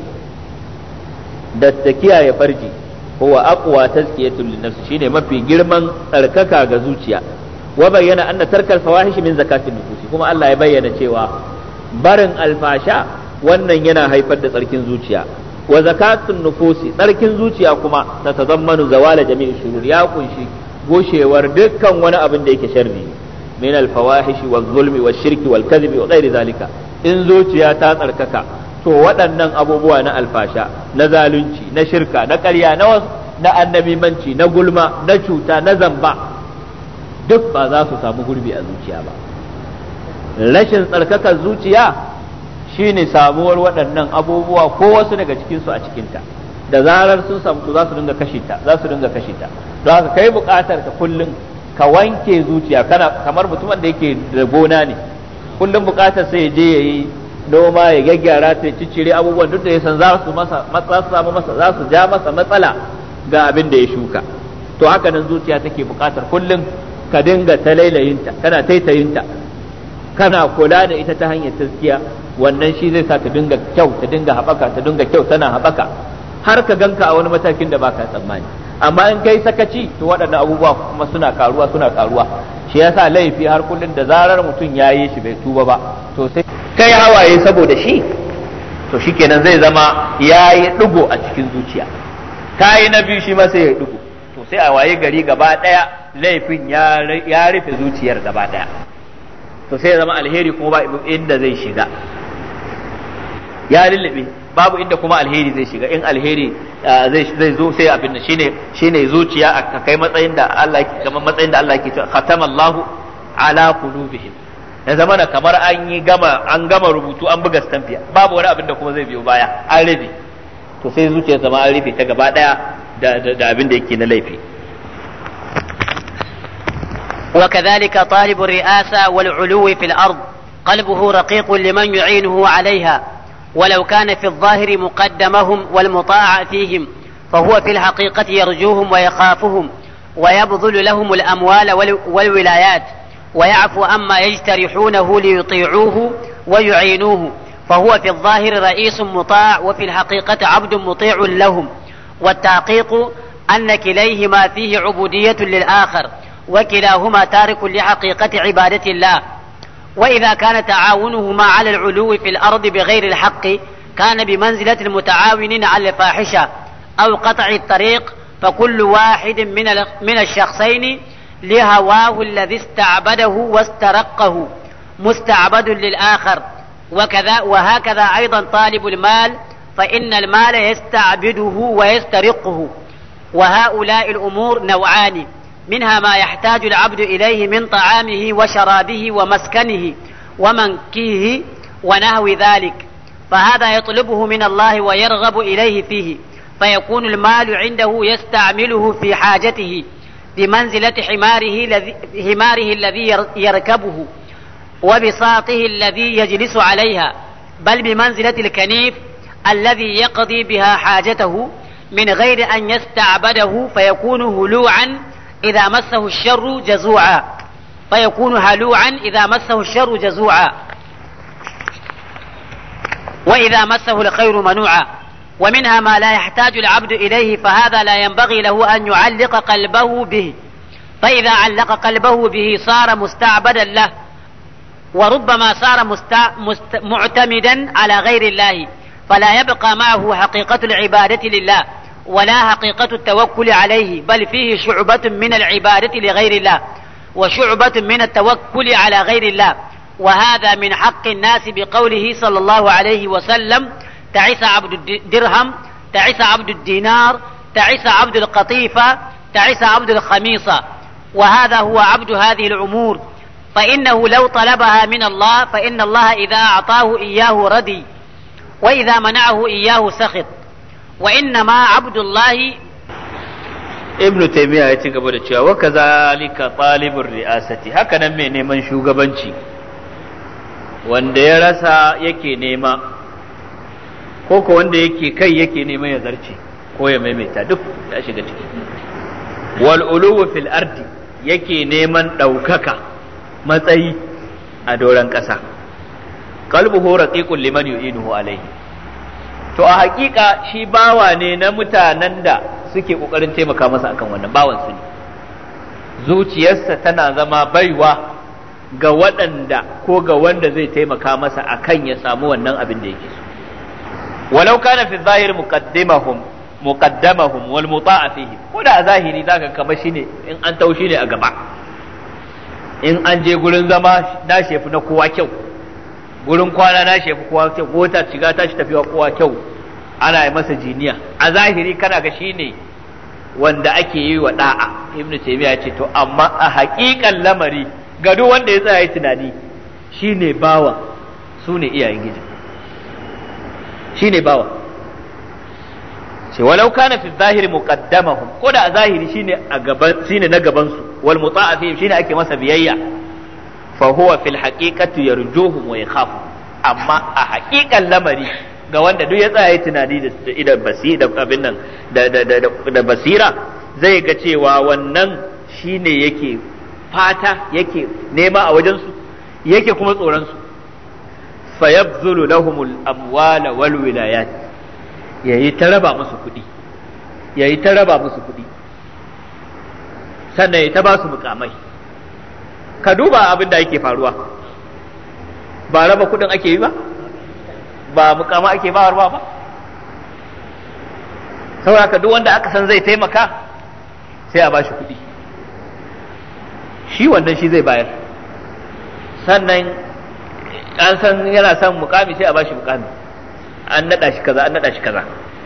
Speaker 1: da ta kiyaye farji, huwa aqwa tazkiyatul linnafs, shine mafi girman tsarkaka ga zuciya. Wa bayyana anna tarkal fawahish min zakatin nufusi, kuma Allah ya bayyana cewa barin alfasha wannan yana haifar da tsarkin zuciya. Wa zakatun nufusi, tsarkin zuciya kuma ta tazammanu zawala jami'i shurur, ya kunshi goshewar dukkan wani abin da yake sharri min alfawahish wal zulmi wal shirki wal kadhibi wa ghairi zalika. In zuciya ta tsarkaka, to waɗannan abubuwa na alfasha, na zalunci, na shirka, na ƙarya, na annabimanci, na gulma, na cuta, na zamba, duk ba za su samu gurbi a zuciya ba. Rashin tsarkakar zuciya shine samuwar waɗannan abubuwa ko wasu daga cikinsu a cikinta, da zarar sun samu to za su dinga kashe ta. Don haka kai buƙatar ka kullum ka wanke zuciya, kana kamar mutumin da yake da gona ne, kullum buƙatar sai ya je ya yi noma, ya gyaggyara ta, ciccire abubuwan duk da ya san za su ja masa matsala ga abin da ya shuka. To haka nan zuciya take buƙatar kullum ka dinga talailayinta, kana taitayinta, kana kula da ita ta hanyar tazkiya. Wannan shi zai sa ta dinga kyau, ta dinga haɓaka, ta dinga kyau, tana haɓaka har ka ganka a wani matakin da baka tsammani. Amma in kai sakaci, to waɗannan abubuwa kuma suna karuwa. Shi yasa laifi har kullum da zarar mutum ya yi shi bai tuba ba, to sai kai hawaye saboda shi, to shikenan zai zama ya yi ɗigo a cikin zuciya. Kayi na biyu shi ma sai ya ɗigo, to sai a waye gari gaba ɗaya laifin ya rufe zuciyar gaba ɗaya, to sai ya zama alheri kuma ba inda zai shiga, ya lullube, babu inda kuma alheri zai shiga. In alheri zai zo sai abin da shine zuciya a kai matsayin da Allah ke cewa khatamallahu ala qulubihim, ya zama da kamar an gama rubutu, an buga stamfiya, babu wani abin da kuma zai biyo baya, an rufe. To sai zuciyar zama an rufe ta gaba daya da abin da yake na laifi.
Speaker 2: وكذلك طالب الرئاسة والعلو في الأرض قلبه رقيق لمن يعينه عليها، ولو كان في الظاهر مقدمهم والمطاع فيهم، فهو في الحقيقة يرجوهم ويخافهم، ويبذل لهم الأموال والولايات، ويعفو عما يجترحونه ليطيعوه ويعينوه، فهو في الظاهر رئيس مطاع وفي الحقيقة عبد مطيع لهم. والتحقيق أن كليهما فيه عبودية للآخر، وكلاهما تارك لحقيقة عبادة الله. وإذا كان تعاونهما على العلو في الأرض بغير الحق كان بمنزلة المتعاونين على الفاحشة أو قطع الطريق، فكل واحد من الشخصين لهواه الذي استعبده واسترقه مستعبد للآخر. وهكذا أيضا طالب المال، فإن المال يستعبده ويسترقه. وهؤلاء الأمور نوعان، منها ما يحتاج العبد إليه من طعامه وشرابه ومسكنه ومنكيه ونحو ذلك، فهذا يطلبه من الله ويرغب إليه فيه، فيكون المال عنده يستعمله في حاجته بمنزلة حماره الذي يركبه وبساطه الذي يجلس عليها، بل بمنزلة الكنيف الذي يقضي بها حاجته من غير أن يستعبده، فيكون هلوعا إذا مسه الشر جزوعا، وإذا مسه الخير منوعا. ومنها ما لا يحتاج العبد إليه، فهذا لا ينبغي له أن يعلق قلبه به، فإذا علق قلبه به صار مستعبدا له، وربما صار معتمدا على غير الله، فلا يبقى معه حقيقة العبادة لله ولا حقيقة التوكل عليه، بل فيه شعبة من العبادة لغير الله وشعبة من التوكل على غير الله. وهذا من حق الناس بقوله صلى الله عليه وسلم: تعس عبد الدرهم، تعس عبد الدينار، تعس عبد القطيفة، تعس عبد الخميصة. وهذا هو عبد هذه الأمور، فإنه لو طلبها من الله فإن الله إذا أعطاه إياه رضي، وإذا منعه إياه سخط. وإنما عبد الله.
Speaker 1: ابن تيمية ya ci gaba da cewa wa kazalika talibur ri'asati, haka nan mai neman shugabanci wanda ya rasa yake nema, ko wanda yake kai yake neman ya zarce ko ya maimaita, duk ya shiga ciki. Wal uluwu fil ardi, yake neman ɗaukaka matsayi a doron ƙasa. Qalbuhu raqiqun liman yu'inuhu alayhi, to a hakika shi bawa ne na mutanen da suke kokarin taimaka masa akan wannan, bawan su ne. Zuciyarsa tana zama baiwa ga waɗanda ko ga wanda zai taimaka masa akan ya samu wannan abin da yake so. Walau kana fi zahir muqaddamahum wal muta'a fihi, ko da a zahiri zaka kama shine in an taushi ne a gaba, in an je gurin zama na shefu na kowa kyau, gurin kwana na shefu kowa kyau, gota shiga tashi tafiya kowa kyau, ana yi masa jiniya. A zahiri kana ga shine wanda ake yi wa da'a. Ibn Taymiyyah ce to amma a haƙiƙan lamari ga duk wanda ya tsaya tunani shine bawa, sune iyayen giji, shine bawa. ce walau kana fi zahiri muqaddamahum, ko da a zahiri shine a gaban, shine na gaban su, wal muta'a fihim shine ake masa biyayya, fa huwa fil haqiqati yarjuhum wa yakhafu, amma a haƙiƙan lamari ga wanda duk ya tsaya tunani da idan basira abin nan da basira, zai ga cewa wannan shine yake fata, yake nema a wajen su, yake kuma tsoron su. Fayabzulu lahumul amwala wal wilayat, yayi ta raba musu kuɗi, sannan ya ta ba su mukamai. Ka duba abin da yake faruwa, ba raba kuɗin ake yi ba mukama ake bayarwa ba. Saboda duk wanda aka san zai taimaka sai a bashi kuɗi, shi wannan shi zai bayar. Sannan an san yana son mukami sai a bashi mukami, an nada shi kaza.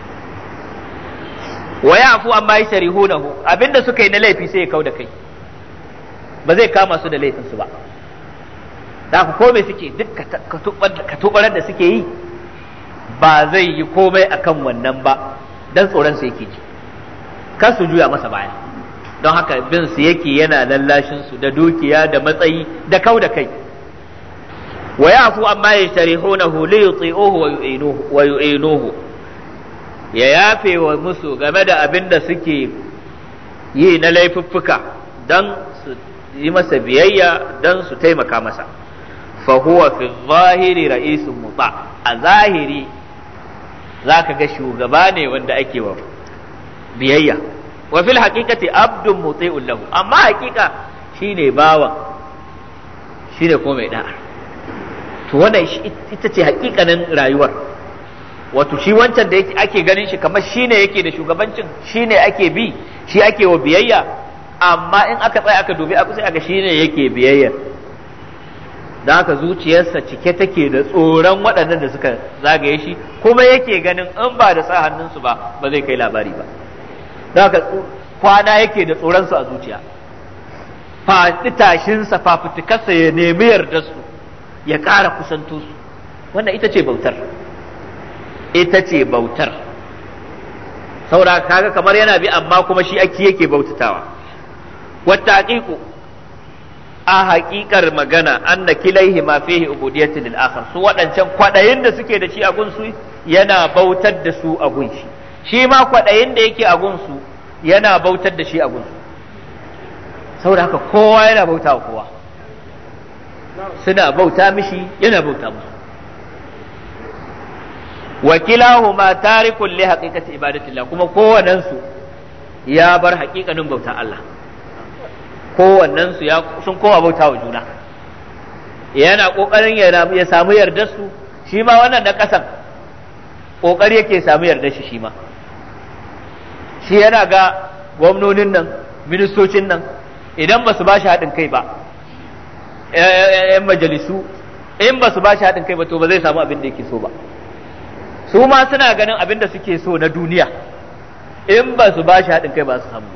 Speaker 1: Wa ya'fu amma yashrihunahu, abinda suka yi na laifi sai ya kauda kai, ba zai kama su da laifin su ba. Da ku komai suke duk katubarar da suke yi, ba zai yi komai akan wannan ba, dan tsoron su yake ji, kar su juya masa baya. Don haka bin su yake yana lallashin su da dukiya da matsayi da kauda kai. Wa yafu amma yashtarihunahu li yuti'uhu wa yu'inuhu, ya yafe wa musu game da abin da suke yi na laifuffuka dan su yi masa biyayya, dan su taimaka masa. Fa huwa fi zahiri ra'isun muta, a zahiri zaka ga shugaba ne wanda ake wa biyayya, wa fil haqiqati abdun muti'un lahu, amma haqiqa shine bawan, shine ko mai da'a. To wannan ita ce haƙiƙanin rayuwar. Wato shi wancan da ake ganin shi kamar shine yake da shugabancin, shine ake bi, shi ake wa biyayya, amma in aka tsaya aka dubi abu sai aka shine yake biyayya. Da haka zuciyarsa cike take da tsoron waɗannan da suka zagaye shi, kuma yake ganin in ba da sa hannunsu ba zai kai labari ba. Da haka kwana yake da tsoronsu a zuciya, faɗi tashinsa fafutukarsa ya nemi yarda su, ya ƙara kusanto su. Wannan ita ce bautar, ita ce bautar. Saura kaga kamar yana bi amma kuma shi ake yake bautatawa. Wata haƙiƙu a haƙiƙar magana anna kilaihi ma fihi ubudiyyati lil akhar, su waɗancan kwaɗayin da suke da shi a gunsu yana bautar da su a gunshi, shi ma kwaɗayin da yake a gunsu yana bautar da shi a gunsu. Saboda haka kowa yana bauta wa kowa, suna bauta mishi yana bauta musu. Wa kilahuma tarikun li haqiqati ibadatillah, kuma kowannensu ya bar haƙiƙanin bauta Allah, kowannensu sun kowa bauta wa juna, yana ƙoƙarin ya samu yardar su, shi ma wannan na ƙasan ƙoƙari yake samu yardar shi. Shi ma shi yana ga gwamnonin nan, ministocin nan, idan ba su ba shi haɗin kai ba, ‘yan majalisu in ba su ba shi haɗin kai ba, to ba zai samu abin da yake so ba. Su ma suna ganin abin da suke so na duniya, in ba su ba shi haɗin kai ba su samu ba.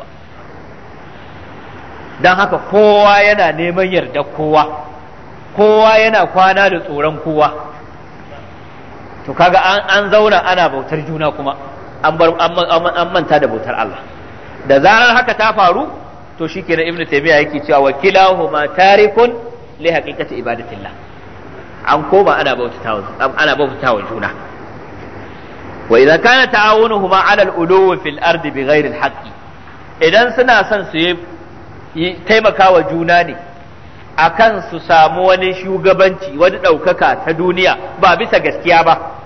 Speaker 1: Don haka kowa yana neman yarda kowa, kowa yana kwana da tsoron kowa. To kaga an zauna ana bautar juna, kuma an manta da bautar Allah. Da zarar haka ta faru, to shi kenan Ibn Taymiyyah yake cewa wa kilahuma tarikun li haqiqati ibadatillah, an koma ana bautatawa juna. Wa idza kana ta'awunuhuma 'ala al-uluwi fil ardi bighairi al-haqqi, idan suna son su yi taimakawa juna ne akan su samu wani shugabanci, wani ɗaukaka ta duniya ba bisa gaskiya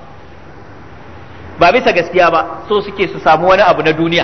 Speaker 1: ba, so suke su samu wani abu na duniya.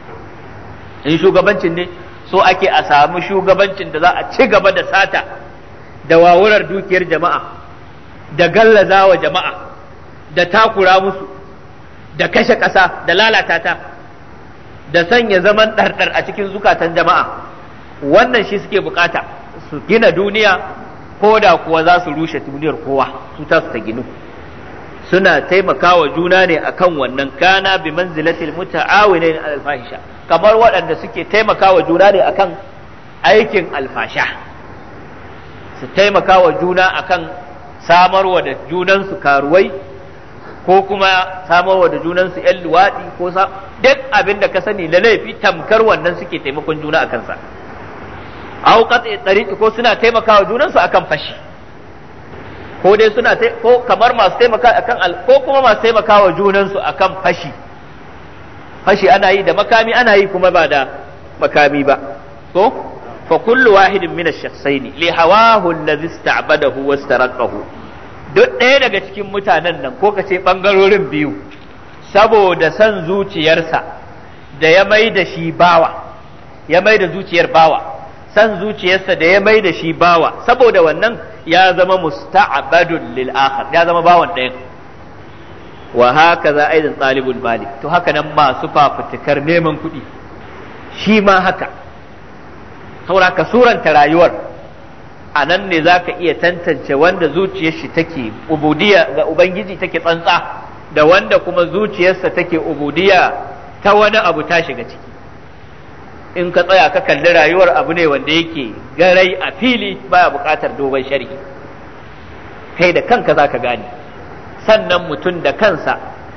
Speaker 1: In shugabancin ne, so ake a samu shugabancin da za a ci gaba da sata, da wawurar dukiyar jama'a, da gallaza wa jama'a, da takura musu, da kashe ƙasa, da lalata ta, da sanya zaman ɗarɗar a cikin zukatan jama'a. Wannan shi suke bukata, su gina duniya, ko da kuwa za su rushe duniyar kowa, su ta ginu. Suna taimakawa juna ne akan wannan, kana bi manzilatil muta'awinain alal fahisha, kamar waɗanda suke taimakawa juna ne akan aikin alfasha, su taimakawa juna akan samarwa da junansu karuwai, ko kuma samarwa da junansu ‘yan luwaɗi, ko duk abin da ka sani na laifi, tamkar wannan suke taimakon juna a kansa. Au qat'i tariqi, ko suna taimakawa junansu akan fashi, ko dai suna ko kamar masu taimaka akan ko kuma masu taimakawa junansu akan fashi ana yi da makami, ana yi kuma ba da makami ba. So fa kullu wahidin min ash-shakhsayn li hawahu alladhi ista'badahu wastaraqahu, duk ɗaya daga cikin mutanen nan, ko kace bangarorin biyu, saboda san zuciyarsa da ya mai da shi bawa, ya mai da zuciyar bawa, san zuciyarsa da ya mai da shi bawa, saboda wannan ya zama musta'badun lil akhar, ya zama bawan ɗayan. Wa hakaza aidan talibul mali, to haka nan masu fafutukar neman kuɗi, shi ma haka. Saura ka suranta rayuwar, a nan ne za ka iya tantance wanda zuciyar shi take ubudiyya ga Ubangiji take tsantsa, da wanda kuma zuciyarsa take ubudiyya ta wani abu ta shiga ciki. In ka tsaya ka kalli rayuwar, abu ne wanda yake garai a fili, baya buƙatar dogon sharhi, kai da kanka za ka gane. Sannan mutum da kansa,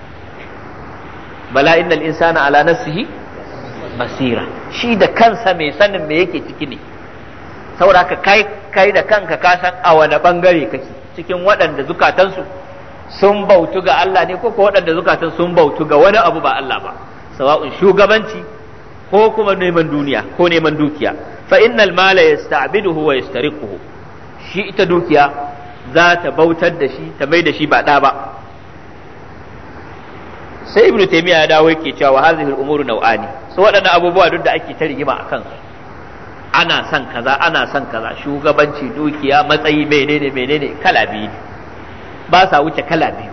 Speaker 1: bala innal insana ala nafsihi basira, shi da kansa mai sanin me yake ciki ne. Saboda ka kai da kanka ka san a wani bangare kake, cikin waɗanda zukatansu sun bautu ga Allah ne, ko waɗanda zukatan sun bautu ga wani abu ba Allah ba, sawa'un shugabanci ko kuma neman duniya ko neman dukiya. Fa innal mala yasta'biduhu wa yastariquhu, shi ita dukiya za ta bautar da shi, ta mai da shi ba ɗa ba, sai ibnu taymiya ya dawo yake cewa hadhihi al-umuru naw'ani, so waɗannan abubuwa duk da ake ta rigima akan su, ana son kaza ana son kaza, shugabanci, dukiya, matsayi, menene kala biyu ne, ba sa wuce kala biyu.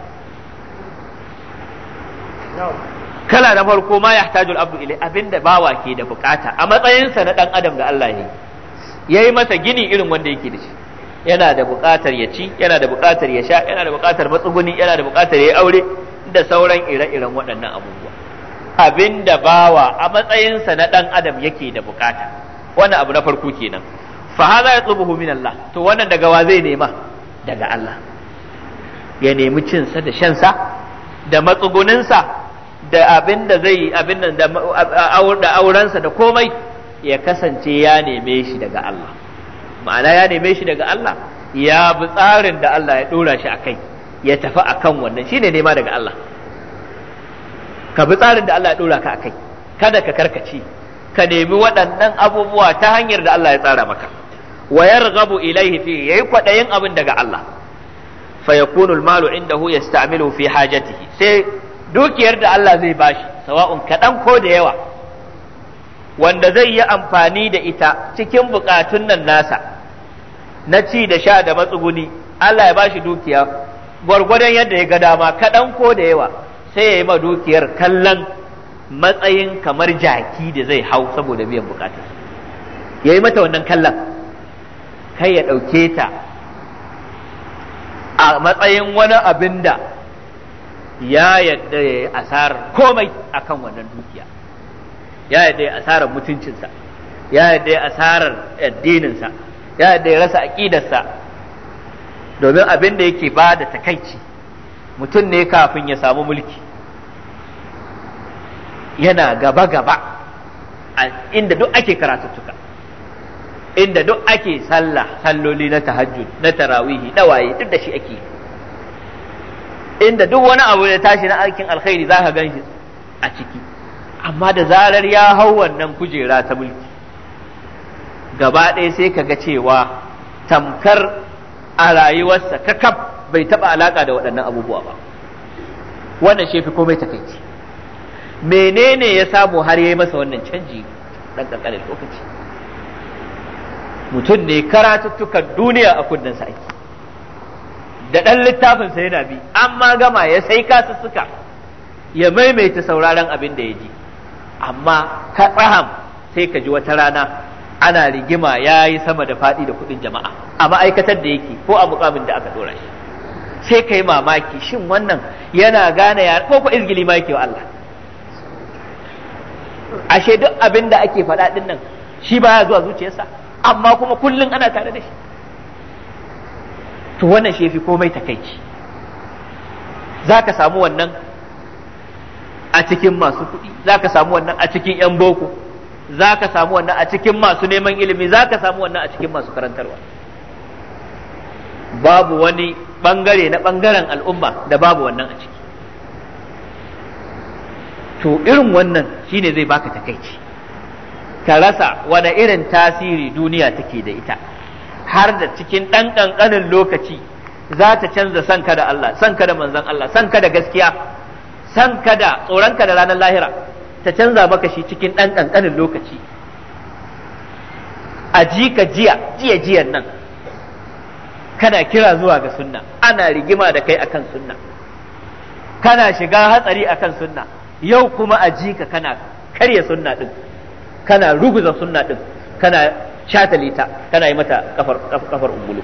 Speaker 1: Kala na farko ma yahtajul abdu ilai, abinda bawa ke da bukata a matsayinsa na dan adam da Allah yayi masa gini irin wanda yake da shi, yana da bukatar ya ci, yana da bukatar ya sha, yana da bukatar matsuguni, yana da bukatar ya yi aure da sauran ire-iren waɗannan abubuwa. Abinda bawa a matsayinsa na dan adam yake da bukata, wannan abu na farko kenan. Fa hadha yatlubuhu min Allah, to wannan daga wa zai nema? Daga Allah. Ya nemi cinsa da shansa da matsuguninsa da abin da zai abin nan da aurensa da komai ya kasance ya neme shi daga Allah. Ma'ana ya neme shi daga Allah, ya bi tsarin da Allah ya dora shi akai, ya tafi akan wannan, shine nema daga Allah. Ka bi tsarin da Allah ya dora ka akai, kada ka karkace, ka nemi waɗannan abubuwa ta hanyar da Allah ya tsara maka. Wa yarghabu ilayhi fi, yayi kwadayin abin daga Allah. Fa yakunu al-malu indahu yasta'milu fi hajatihi, sai dukiyar da Allah zai bashi, sawa'un kaɗan ko da yawa, wanda zai yi amfani da ita cikin bukatun nan nasa na ci da sha da matsuguni, Allah ya bashi dukiya gwargwadon yadda ya ga dama, kaɗan ko da yawa, sai ya yi ma dukiyar kallon matsayin kamar jaki da zai hau saboda biyan bukatun, ya yi mata wannan kallon, kai ya ɗauke ta a matsayin wani abin da ya yadda ya yi asarar komai akan wannan dukiya, ya yadda ya asarar mutuncinsa, ya yadda ya asarar addininsa, ya yadda ya rasa aƙidarsa, domin abin da yake ba da takaici, mutum ne kafin ya samu mulki yana gaba-gaba a inda duk ake karatuttuka, inda duk ake salloli na tahajjud, na tarawihi, na waye, duk da shi ake, inda duk wani abu da tashi na aikin alkhairi za ka gan shi a ciki. Amma da zarar ya hau wannan kujera ta mulki, gaba ɗaya sai ka ga cewa tamkar a rayuwarsa kakaf bai taɓa alaƙa da waɗannan abubuwa ba. Wannan shi fi komai takaici. Menene ya samu har ya yi masa wannan canji ɗan ƙanƙanin lokaci? Mutum ne karatuttukan duniya a kundinsa aiki, da ɗan littafinsa yana bi, amma gama ya sai kasussuka ya maimaita sauraron abin da ya ji, amma ka tsaham sai ka ji wata rana ana rigima ya yi sama da faɗi da kuɗin jama'a a ma'aikatar da yake ko a mukamin da aka ɗora shi, sai ka yi mamaki, shin wannan yana gane ya ko izgili ma yake wa Allah? Ashe duk abin da ake faɗa ɗin nan shi baya zuwa zuciyarsa, amma kuma kullum ana tare da shi. To wannan shi yafi komai takaici. Za ka samu wannan a cikin masu kuɗi, za ka samu wannan a cikin 'yan boko, za ka samu wannan a cikin masu neman ilimi, za ka samu wannan a cikin masu karantarwa. Babu wani ɓangare na ɓangaren al'umma da babu wannan a ciki. To irin wannan shine zai baka takaici, ka rasa wani irin tasiri duniya take da ita, har da cikin ɗan ƙanƙanin lokaci za ta canza sanka da Allah, sanka da manzon Allah, sanka da gaskiya, sanka da tsoronka da ranar lahira, ta canza maka shi cikin ɗan ƙanƙanin lokaci. A ji ka jiyan nan kana kira zuwa ga sunna, ana rigima da kai akan sunna, kana shiga hatsari akan sunna, yau kuma a ji ka kana karya sunna ɗin, kana ruguza sunna ɗin, kana shatale ta, kana yi mata kafar ungulu.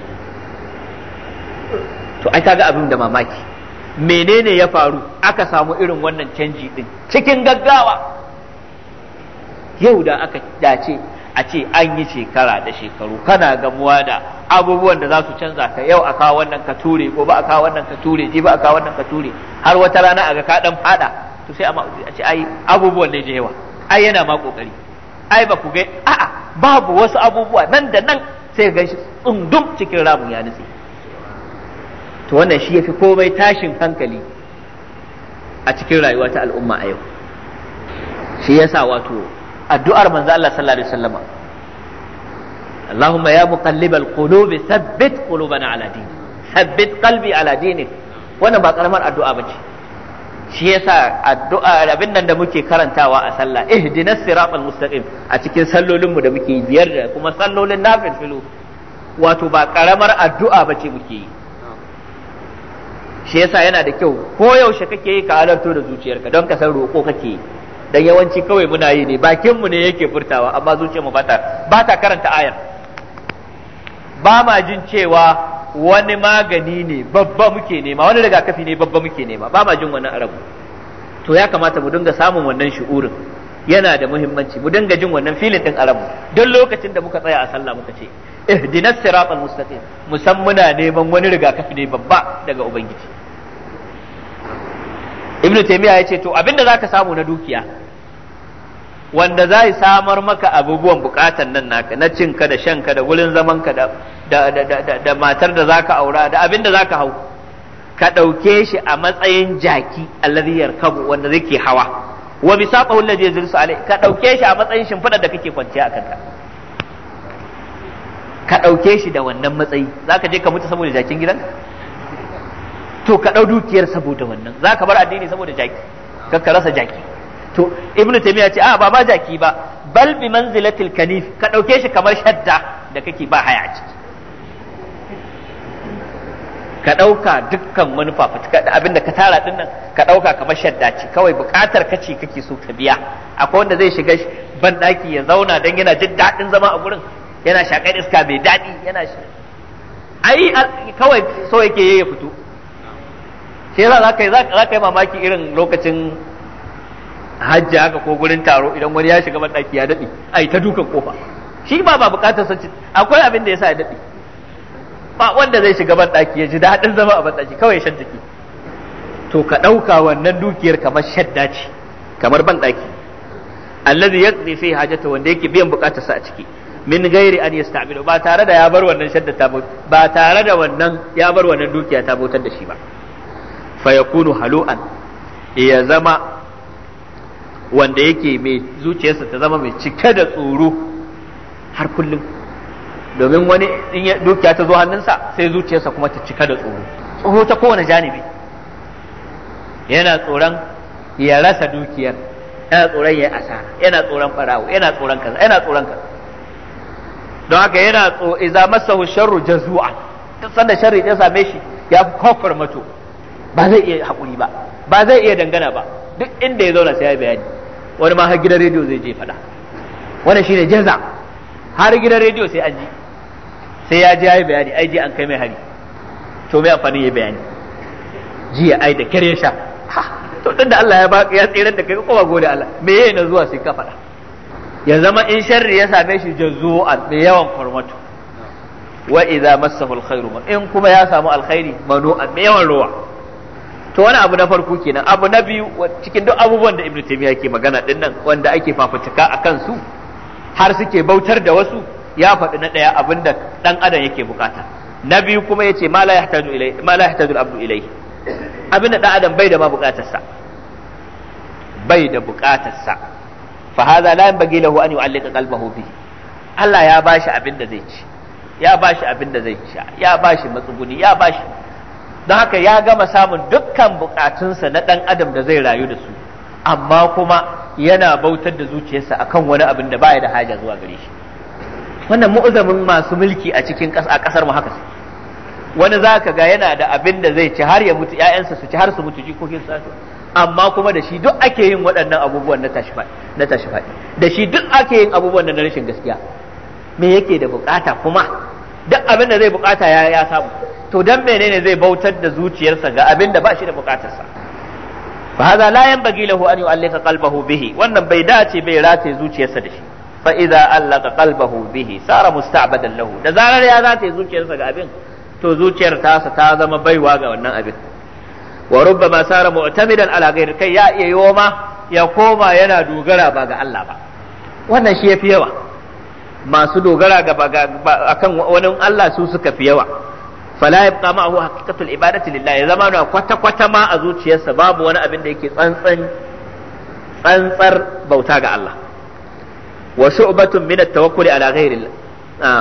Speaker 1: To ai kaga abin da mamaki, menene ya faru aka samu irin wannan canji din cikin gaggawa? Yau da aka dace a ce an yi shekara da shekaru kana gamuwa da abubuwan da za su canza ka, yau a kawo wannan ka ture, ko ba a kawo wannan ka ture, ji ba a kawo wannan ka ture, har wata rana a ga ka dan fada, to sai a ce ai abubuwan ne yawa, ai yana ma kokari, ai ba ku ga a'a babu wasu abubuwa nan da nan sai ga shi tsundum cikin ramin ya nutse. To wannan shi yafi komai tashin hankali a cikin rayuwa ta al'umma a yau. Shi yasa wato addu'ar manzo Allah sallallahu alaihi wasallam, Allahumma ya muqallibal qulubi thabbit qulubana ala dinik, thabbit qalbi ala dinik, wannan ba karamar addu'a bace. shi yasa addu'a abin nan da muke karantawa a sallah ihdinas siratal mustaqim a cikin sallolin mu da muke biyar da kuma sallolin nafilu wato ba karamar addu'a bace muke yi. Shi yasa yana da kyau ko yaushe kake yi ka halarto da zuciyarka don ka san roƙo kake yi, dan yawanci kawai muna yi ne bakin mu ne yake furtawa amma zuciyar mu ba ta karanta ayar. Ba ma jin cewa wani magani ne babba muke nema, wani rigakafi ne babba muke nema, ba ma jin wannan arabu. To ya kamata mu dinga samun wannan shi'urin, yana da muhimmanci mu dinga jin wannan filin din arabu don lokacin da muka tsaya a sallah muka ce ihdinas siratal mustaqim, musan muna neman wani rigakafi ne babba daga ubangiji. Ibn Taymiyyah ya ce to abinda zaka samu na dukiya wanda zai samar maka abubuwan bukatan nan naka na cinka da shanka da wurin zamanka da matar da zaka aura da abinda zaka hau, ka ɗauke shi a matsayin jaki allazi yarkabu wanda zai ke hawa, wa bisaqahu allazi yajlisu alai, ka ɗauke shi a matsayin shimfidar da kake kwanciya a kanka, ka ɗauke shi da wannan matsayi. Zaka je ka mutu saboda jakin gidanka? To ka ɗau dukiyar saboda wannan, zaka bar addini saboda jaki, ka rasa jaki. To Ibn Taymiyyah ce a ba jaki ba, bal bi manzilatil kanif, ka ɗauke shi kamar shadda da kake ba haya a ciki. Ka ɗauka dukkan manufa da abin da ka tara din nan ka ɗauka kamar shadda ce, kawai buƙatar ka ce kake so ka biya. Akwai wanda zai shiga ban ɗaki ya zauna dan yana jin daɗin zama a gurin, yana shakar iska mai daɗi, yana shi ai kawai so yake ya fito. Sai za ka yi mamaki irin lokacin hajji haka ko gurin taro idan wani ya shiga ban ɗaki ya daɗe ai ta dukan kofa, shi ba buƙatar sa akwai abin da yasa ya daɗe. Ba wanda zai shiga ban ɗaki ya ji daɗin zama a ban ɗaki, kawai ya shan jiki. To ka ɗauka wannan dukiyar kamar shadda ce, kamar ban ɗaki, allazi yaqdi fi hajata, wanda yake biyan bukatarsa a ciki, min gairi an yasta'milu, ba tare da ya bar wannan shadda ta ba tare da wannan ya bar wannan dukiya ta bautar da shi ba. Fa yakunu halu'an, ya zama wanda yake mai zuciyarsa ta zama mai cike da tsoro har kullum, domin wani in dukiya ta zo hannunsa sai zuciyarsa kuma ta cika da tsoro ta kowane janibi. Yana tsoron ya rasa dukiyar, yana tsoron ya asara, yana tsoron barawo, yana tsoron kaza, yana tsoron kaza. Don haka yana idza masahu sharru jazua, duk sanda sharri ya same shi ya kofar mato, ba zai iya hakuri ba zai iya dangana ba, duk inda ya zauna sai ya bayani. Wani ma har gidan rediyo zai je faɗa, wannan shine jaza, har gidan rediyo sai an ji, sai ya ji ya yi bayani, ai ji an kai mai hari, to mai amfani ya bayani, jiya ai da kyar ya sha, to tunda Allah ya baka ya tsere da kai kuma gode Allah, me yayi na zuwa sai ka faɗa. Ya zama in sharri ya same shi jazu'an, mai yawan farmato, wa idza massahu alkhairu, in kuma ya samu alkhairi manu'an, mai yawan ruwa. To wani abu na farko kenan. Abu na biyu cikin duk abubuwan da Ibn Taymiyyah yake magana din nan wanda ake fafutuka akan su har suke bautar da wasu, ya faɗi na ɗaya abin da ɗan adam yake bukata. Na biyu kuma yace ma la yahtaju al-abdu ilai, abin da ɗan adam bai da ma bukatarsa, bai da bukatarsa. Fa hadha la yanbaghi lahu an yu'allika qalbahu bihi. Allah ya bashi abin da zai ci, ya bashi abin da zai sha, ya bashi matsuguni, ya bashi, don haka ya gama samun dukkan bukatunsa na ɗan adam da zai rayu da su, amma kuma yana bautar da zuciyarsa akan wani abin da baya da haja zuwa gare shi. Wannan mu'azamin masu mulki a cikin a kasar mu haka, wani zaka ga yana da abin da zai ci har ya mutu, ƴaƴansa su ci har su mutu, jikokin su, amma kuma da shi duk ake yin waɗannan abubuwan na tashi faɗi, da shi duk ake yin abubuwan na rashin gaskiya. Me yake da bukata kuma? Duk abin da zai bukata ya samu, to dan menene zai bautar da zuciyarsa ga abin da ba shi da bukatarsa? Fa hadha la yanbaghi lahu an yu'allika qalbahu bihi, wannan bai dace bai rataye zuciyarsa da shi. Fa idza allaka qalbahu bihi sara musta'badan lahu, da zarar ya rataye zuciyarsa ga abin, to zuciyar tasa ta zama baiwa ga wannan abin. Wa rubbama sara mu'tamidan ala ghairi, kai ya iya yoma ya koma yana dogara ba ga Allah ba. Wannan shi yafi yawa, masu dogara ga akan wani Allah su suka fi yawa. Fala yabqa ma'ahu haqiqatul ibadati lillah, ya zama na kwata ma a zuciyarsa babu wani abin da yake tsantsar bauta ga Allah. Wa shu'batun min at-tawakkul ala ghairi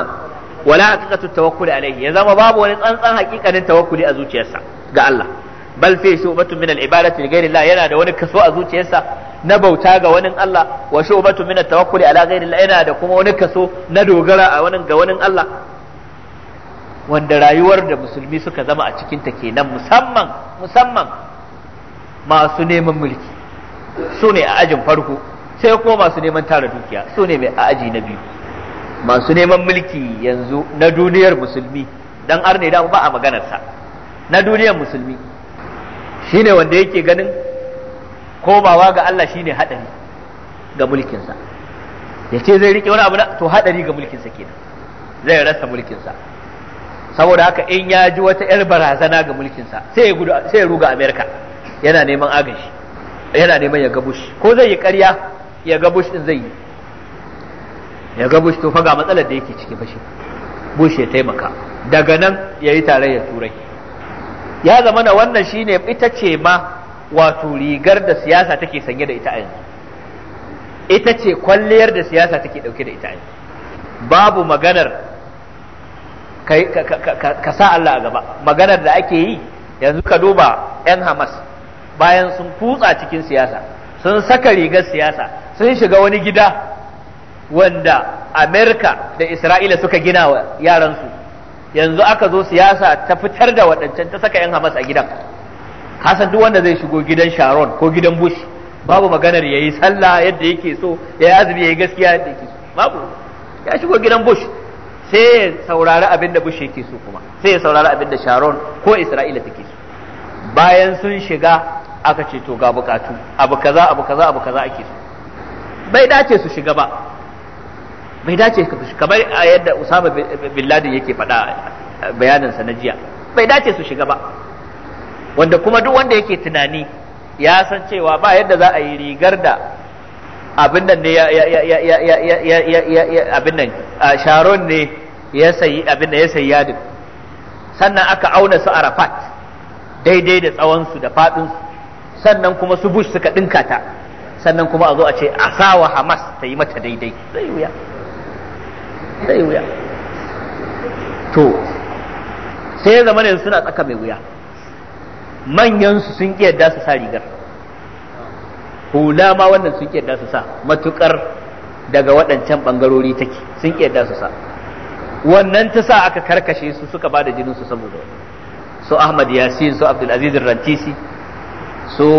Speaker 1: wala haqiqatut tawakkul alayhi, ya zama babu wani tsantsan haƙiƙanin tawakkuli a zuciyarsa ga Allah. bal fi shu'batun min al-ibadati li ghayri Allah, yana da wani kaso a zuciyarsa na bauta ga wani Allah, wa shu'batun min at-tawakkuli ala ghayri Allah, yana da kuma wani kaso na dogara a wani ga wani Allah. Wanda rayuwar da musulmi suka zama a cikin ta kenan, musamman masu neman mulki su ne a ajin farko, sai kuma masu neman tara dukiya su ne mai a aji na biyu. Masu neman mulki yanzu na duniyar musulmi, dan arne da ba a maganarsa, na duniyar musulmi shine wanda yake ganin komawa ga Allah shine hadari ga mulkinsa. Ya ce zai rike wani abu to hadari ga mulkinsa kenan, zai rasa mulkinsa. Saboda haka in ya ji wata 'yar barazana ga mulkinsa sai ya ruga Amerika, yana neman agaji, yana neman ya ga Bush, ko zai yi ƙarya ya ga Bush din zai yi, ya ga Bush to fa ga matsalar da yake ciki fashi, Bush ya taimaka, daga nan ya yi tarayyar Turai. Ya zama na wannan shine ita ce ma wato rigar da siyasa take sanye da ita a yanzu, ita ce kwalliyar da siyasa take dauke da ita a yanzu. Babu maganar ka sa Allah a gaba. Maganar da ake yi yanzu, ka duba 'yan Hamas bayan sun kutsa cikin siyasa, sun saka rigar siyasa, sun shiga wani gida wanda Amerika da Isra'ila suka gina wa yaransu. Yanzu aka zo siyasa ta fitar da waɗancan, ta saka 'yan Hamas a gidan. Kasan duk wanda zai shigo gidan Sharon ko gidan Bush, babu maganar ya yi sallah yadda yake so, ya yi azumi, ya yi gaskiya yadda yake so, babu. Ya shigo gidan Bush sai ya saurari abin da Bush yake so, kuma sai ya saurari abin da Sharon ko Isra'ila take so. Bayan sun shiga aka ce to ga bukatu, abu kaza ake so. Bai dace su shiga ba, bai dace kamar a yadda Usama bin Laden yake faɗa bayaninsa na jiya, bai dace su shiga ba. Wanda kuma duk wanda yake tunani ya san cewa ba yadda za a yi rigar da abin nan ne abin nan Sharon ne ya sayi abin da ya sayi yadin, sannan aka auna su Arafat daidai da tsawon su da fadin su, sannan kuma su Bush suka dinka ta, sannan kuma a zo a ce a sawa Hamas ta yi mata daidai. Zai wuya. To sai ya zama ne suna tsaka mai wuya. Manyan su sun kiyarda su sa rigar hula, ma wannan sun kiyarda su sa, matukar daga waɗancan bangarori take, sun kiyarda su sa. Wannan ta sa aka karkashe su, suka bada jinin su saboda su Ahmad Yasin, su Abdul Aziz Rantisi, su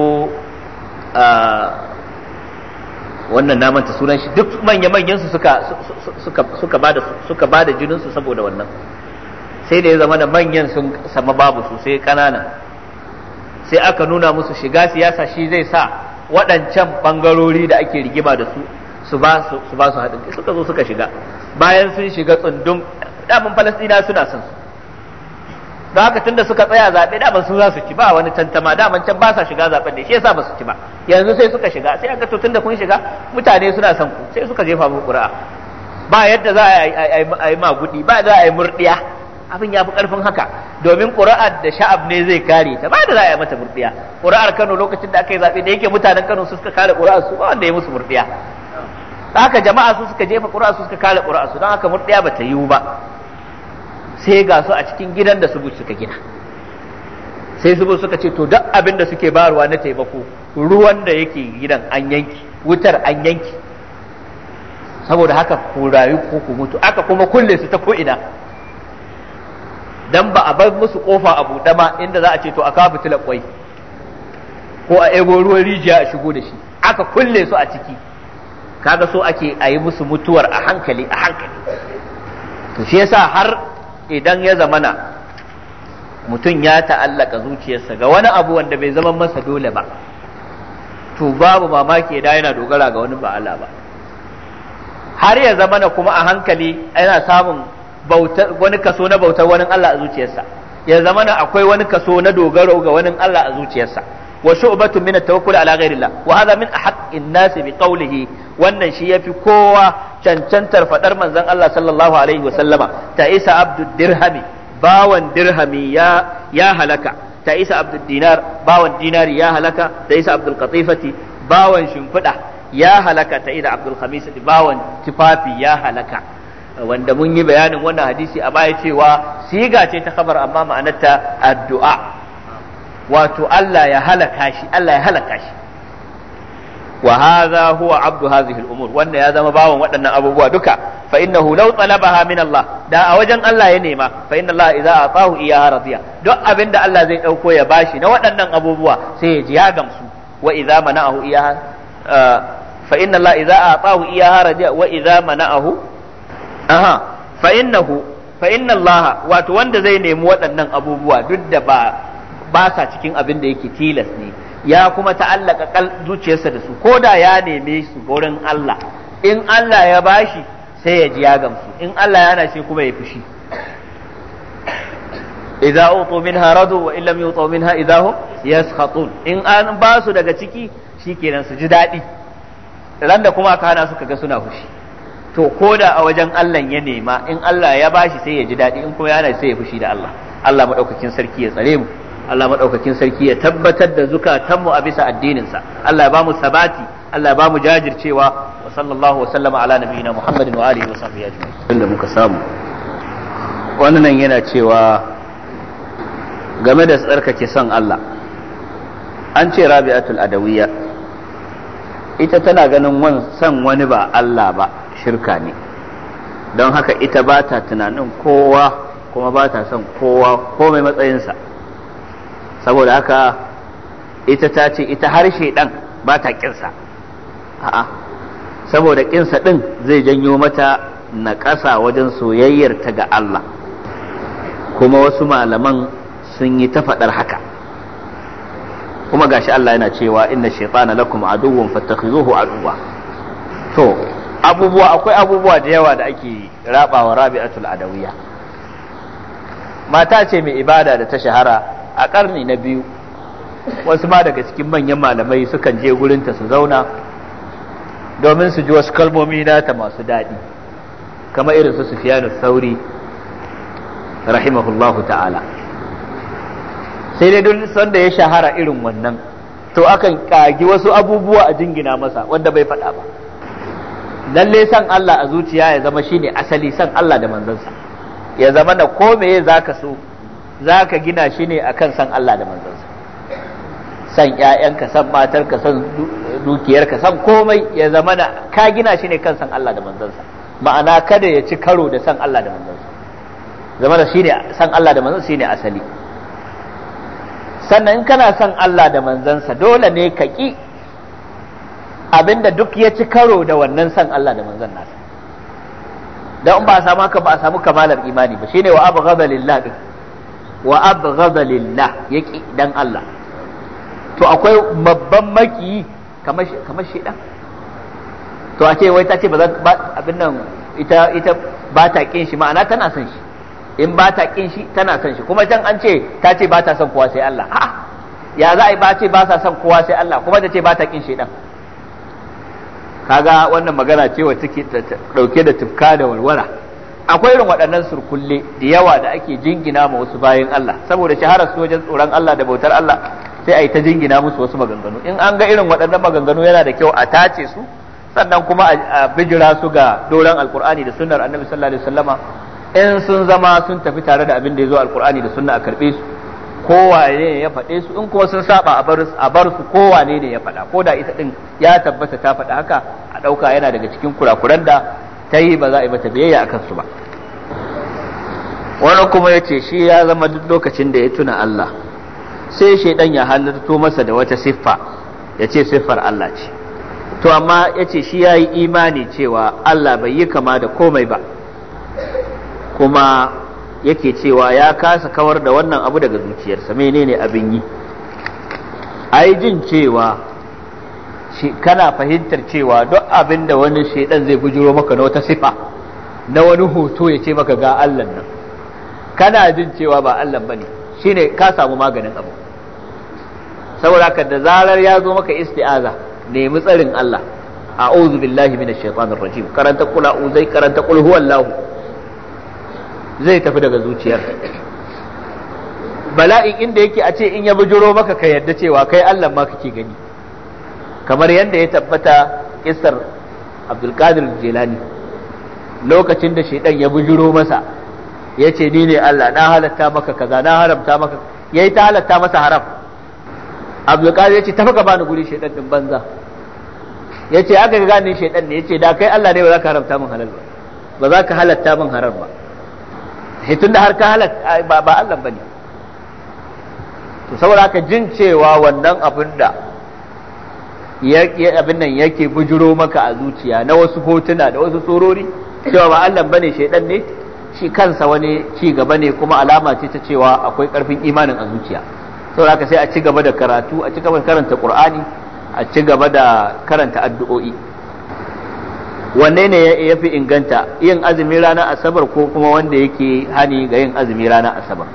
Speaker 1: wannan na manta sunan shi, duk manya-manyan su suka bada jinin su saboda wannan. Sai da ya zama da manyan sun sama babu su, sai kanana, sai aka nuna musu shiga siyasa shi zai sa waɗancan bangarori da ake rigima da su su ba su haɗin kai. Suka zo suka shiga, bayan sun shiga tsundum, daman Falasɗina suna son su, don haka tunda suka tsaya zaɓe daman su za su ci, ba wani tantama, daman can ba sa shiga zaɓen ne, shi yasa ba su ci ba. Yanzu sai suka shiga, sai aka to tunda kun shiga mutane suna son ku, sai suka jefa muku ƙuri'a. Ba yadda za a yi magudi, ba za a yi murɗiya, abin ya fi ƙarfin haka, domin ƙuri'ar da sha'ab ne zai kare ta, ba da za a yi mata murɗiya. Ƙuri'ar Kano lokacin da aka yi zaɓe, da yake mutanen Kano su suka kare ƙuri'ar su, ba wanda ya musu murɗiya. Haka jama'a su suka jefa ƙuri'ar su, suka kare ƙuri'ar su, don haka murɗiya ba ta yiwu ba. Sai ga su a cikin gidan da su suka gina, sai su suka ce to duk abin da suke bayarwa na taimako, ruwan da yake gidan an yanki, wutar an yanki, saboda haka ku rayu ko ku mutu. Aka kuma kulle su ta ko'ina, dan ba a bar musu kofa a buɗe ma inda za a ce to a kawo fitilar kwai ko a ego ruwan rijiya a shigo da shi. Aka kulle su a ciki, kaga so ake a yi musu mutuwar a hankali. To shi yasa har idan ya zamana mutum ya ta'allaka zuciyarsa ga wani abu wanda bai zama masa dole ba, to babu mamaki da yana dogara ga wani ba Allah ba, har ya zamana kuma a hankali yana samun wani kaso na bautar wani Allah a zuciyarsa, ya zamana akwai wani kaso na dogaro ga wani Allah a zuciyarsa. Wa shu'batun min at-tawakkul ala ghayrillah, wa hadha min ahaqqin nas bi qawlihi, wannan shi yafi kowa cancantar fadar manzon Allah sallallahu alaihi wa sallama, ta isa abdud dirhami, bawan dirhami ya halaka, ta isa abdud dinar, bawan dinari ya halaka, ta isa abdul qatifati, bawan shimfida ya halaka, ta isa abdul khamisati, bawan tufafi ya halaka. Wanda mun yi bayanin wannan hadisi a baya cewa siga ce ta khabar amma ma'anarta addu'a. wato Allah ya halaka shi wa hadha huwa abdu hadhihi al-umur wanda ya zama bawan waɗannan abubuwa duka fa innahu law talabaha min Allah da a wajen Allah ya nema fa inna Allah idza atahu iyaha radiya duk abinda Allah zai dauko ya bashi na waɗannan abubuwa sai ya ji ya gamsu wa idza mana'ahu iyaha fa inna Allah idza atahu iyaha radiya wa idza mana'ahu fa inna Allah wato wanda zai nemi waɗannan abubuwa duk da ba sa cikin abin da yake tilas ne ya kuma ta'allaka zuciyarsa da su ko da ya neme su gurin Allah in Allah ya bashi sai ya ji ya gamsu in Allah ya hana shi kuma ya fushi idza utu minha radu wa illam yutu minha idza hum yaskhatun in an ba su daga ciki shikenan su ji dadi ran da kuma aka hana su kaga suna fushi to ko da a wajen Allah ya nema in Allah ya bashi sai ya ji dadi in kuma ya hana sai ya fushi da Allah Allah madaukakin sarki ya tsare mu Allah madaukakin sarki ya tabbatar da zukatanmu a bisa addininsa Allah ya bamu sabati Allah ya bamu jajircewa wa sallallahu wa sallama ala nabiyina Muhammadin wa alihi wa sahbihi ajma'in inda muka samu wannan yana cewa game da tsarkake son Allah an ce Rabi'atul Adawiyya ita tana ganin son wani ba Allah ba shirka ne don haka ita ba ta tunanin kowa kuma ba ta son kowa komai matsayinsa saboda haka ita ta ce ita harshe ɗan ba ta ƙinsa saboda ƙinsa ɗin zai janyo mata na ƙasa wajen soyayyarta ga Allah kuma wasu malaman sun yi ta faɗar haka kuma gashi Allah yana cewa inna shaytana lakum aduwwun fattakhizuhu aduwwa to akwai abubuwa da yawa da ake rabawa Rabi'atul Adawiyya mata ce mai ibada da ta shahara a ƙarni na biyu wasu ma daga cikin manyan malamai sukan je gurinta su zauna domin su ji wasu kalmomi nata masu daɗi kamar irin su Sufyanu Thauri rahimahullahu ta'ala sai dai duk sanda ya shahara irin wannan to akan kagi wasu abubuwa a jingina masa wanda bai faɗa ba lalle san Allah a zuciya ya zama shine asali san Allah da manzansa ya zama da ko meye zaka so zaka gina shi ne akan san Allah da manzansa san ƴaƴanka san matarka san dukiyarka san komai ya zama da ka gina shi ne kan san Allah da manzansa ma'ana kada ya ci karo da san Allah da manzansa zama da shine san Allah da manzansa shine asali sannan in kana san Allah da manzansa dole ne ka ki abinda duk ya ci karo da wannan san Allah da manzan nasa dan in ba a samu haka ba a samu kamalar imani ba shine wa abghadha lillah wa abghadha lillah yaki dan Allah to akwai babban maki kamar shedan to a ce wai ta ce ba abin nan ita ba ta kin shi ma'ana tana son shi in ba ta kin shi tana son shi kuma can an ce ta ce ba ta son kowa sai Allah ya za a yi ba ce ba sa son kowa sai Allah kuma ta ce ba ta kin shedan kaga wannan magana ce wacce take dauke da tufka da walwala akwai irin waɗannan surkulle da yawa da ake jingina ma wasu bayan Allah saboda shaharar su wajen tsoron Allah da bautar Allah sai a yi ta jingina musu wasu maganganu in an ga irin waɗannan maganganu yana da kyau a tace su sannan kuma a bijira su ga doron alkur'ani da sunnar annabi sallallahu alaihi wasallama in sun zama sun tafi tare da abin da ya zo alkur'ani da sunna a karbe su kowane ne ya faɗe su in kuma sun saba a bar su kowane ne ya faɗa ko da ita din ya tabbata ta faɗa haka a ɗauka yana daga cikin kurakuran da ta yi ba za a yi mata biyayya akan su ba wani kuma ya ce shi ya zama duk lokacin da ya tuna Allah sai shaidan ya halarto masa da wata siffa ya ce siffar Allah ce to amma ya ce shi ya yi imani cewa Allah bai yi kama da komai ba kuma yake cewa ya kasa kawar da wannan abu daga zuciyarsa menene abin yi ai jin cewa kana fahimtar cewa duk abin da wani shaidan zai bujuro maka na wata sifa na wani hoto ya ce maka ga Allah nan kana jin cewa ba Allah bane shine ka samu maganin abu saboda ka da zarar ya zo maka isti'aza nemi tsarin Allah a'udhu billahi minash shaitanir rajim karanta qul a'udhu karanta qul huwallahu zai tafi daga zuciyar bala'in inda yake a ce in ya bujuro maka ka yarda cewa kai Allah ma kake gani kamar yadda ya tabbata kissar Abdul Qadir Jilani lokacin da shaitan ya bujuro masa ya ce ni ne Allah na halatta maka kaza na haramta maka yayi ta halatta masa haram Abdul Qadir yace tafi ka bani guri shaydan din banza, yace aka ga ni shaydan ne, yace da kai Allah ne ba za ka haramta min halal ba za ka halatta min haram ba, hitun da har ka halatta ba Allah bane. to saboda haka jin cewa wannan abin da abin nan yake bujuro maka a zuciya na wasu hotuna da wasu tsorori cewa ba Allah bane shaydan ne, shi kansa wani ci gaba ne kuma alama ce ta cewa akwai karfin imanin a zuciya. saboda haka sai a ci gaba da karatu, a ci gaba da karanta Qur'ani, a ci gaba da karanta addu'o'i. wanne ne ya fi inganta, yin azumi ranar asabar ko kuma wanda yake hani ga yin azumi ranar asabar?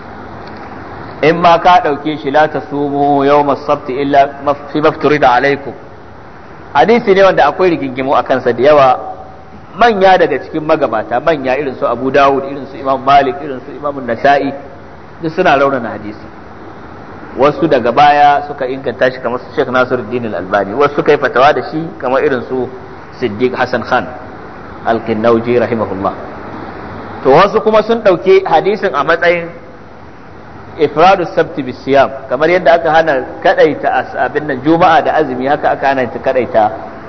Speaker 1: in ma ka ɗauke shi la tasumu yawmas sabti illa fi mafturida alaikum, hadisi ne wanda akwai rigingimu a kansa da yawa. manya daga cikin magabata, manya irin su Abu Dawud, irin su Imam Malik, irin su Imam Nasa'i, duk suna raunana hadisi. wasu daga baya suka inganta shi kamar su Sheikh Nasiruddin Al-Albani, wasu suka yi fatawa da shi kamar irin su Siddiq Hassan Khan Al-Qinnauji rahimahullah. to wasu kuma sun ɗauke hadisin a matsayin ifradu sabti bisiyam, kamar yadda aka hana kadaita abin nan juma'a da azumi, haka aka hana ta kadaita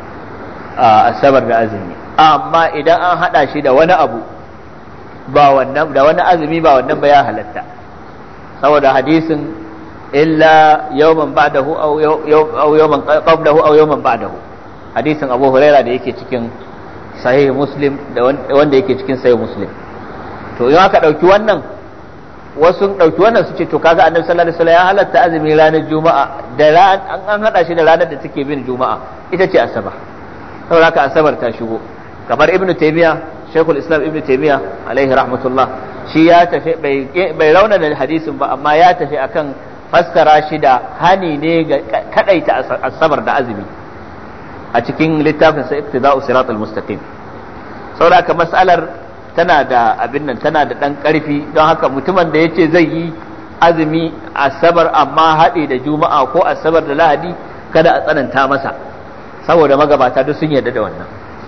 Speaker 1: asabar da azumi. amma idan an hada shi da wani abu ba wannan, da wani azumi ba wannan ba, ya halatta, saboda hadisin illa yawman ba'dahu aw yawman qablahu aw yawman ba'dahu, hadisin Abu Huraira da yake cikin sahih Muslim da wanda yake cikin sahih Muslim. to in aka dauki wannan, wasu dauki wannan su ce to kaga Annabi sallallahu alaihi wasallam ya halatta azumi ranar juma'a da an hada shi da ranar da take bin juma'a, ita ce asabar. saboda haka asabar ta shigo. kamar Ibn Taymiyyah, Shaykhul Islam Ibn Taymiyyah alaihi rahmatullah, shi ya tafi bai raunana hadisin ba, amma ya tafi akan fassara shi da hani ne ga kadaita asabar da azumi a cikin littafin sa Iqtida'us Siratal Mustaqim. saboda haka mas'alar tana da abin nan, tana da dan karfi, don haka mutumin da yace zai yi azumi asabar amma haɗe da juma'a ko asabar da lahadi, kada a tsananta masa, saboda magabata duk sun yarda da wannan.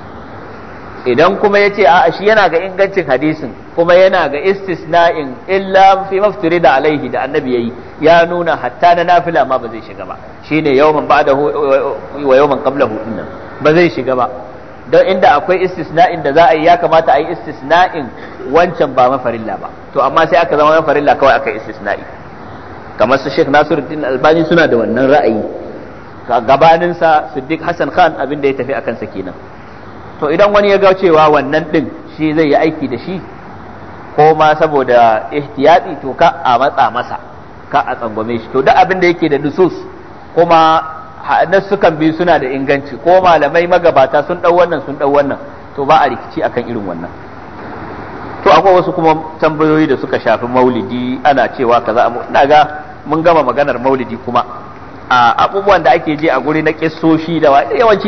Speaker 1: idan kuma yace a'a shi yana ga ingancin hadisin, kuma yana ga istisna'in illa fi mafturida alaihi da annabi yayi, ya nuna hatta na nafila ma ba zai shiga ba, shine yawman ba'dahu wa yawman qablahu dinnan ba zai shiga ba. don inda akwai istisna'in da za a yi, ya kamata a yi istisna'in wancan ba mafarilla ba, to amma sai aka zama mafarilla kawai aka istisna'i. kamar su Sheikh Nasiruddin Albani suna da wannan ra'ayi, gabanin sa Siddiq Hassan Khan abin da ya tafi akan sa kenan. to idan wani ya ga cewa wannan din shi zai yi aiki da shi, ko ma saboda ihtiyati, to ka a matsa masa, ka a tsangwame shi. to duk abin da yake da nusus kuma sukan bi suna da inganci, ko malamai magabata sun dau wannan sun dau wannan, to ba a rikici akan irin wannan. to akwai wasu kuma tambayoyi da suka shafi maulidi, ana cewa kaza. ina ga mun gama maganar maulidi, kuma a abubuwan da ake je a guri na kissoshi da yawanci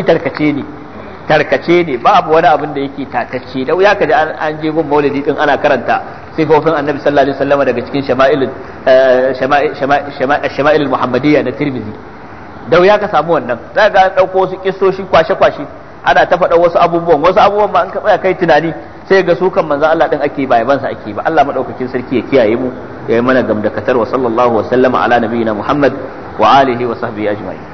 Speaker 1: tarkace ne, babu wani abin da yake tatacce. da wuya kaji an je gun maulidi din ana karanta sifofin annabi sallallahu alaihi wasallam daga cikin shama'ilul muhammadiyya na Tirmidhi. da wuya ka samu wannan, za ga dauko wasu kissoshi kwashe ana ta faɗa wasu abubuwan ma an ka tsaya kai tunani sai ga su kan manzon Allah din ake ba yabansa ake ba. Allah madaukakin sarki ya kiyaye mu, ya yi mana gamdakatar. wa sallallahu wa sallama ala nabiyyina Muhammad wa alihi wa sahbihi ajma'in.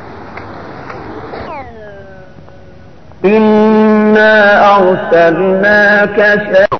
Speaker 3: إنا أرسلناك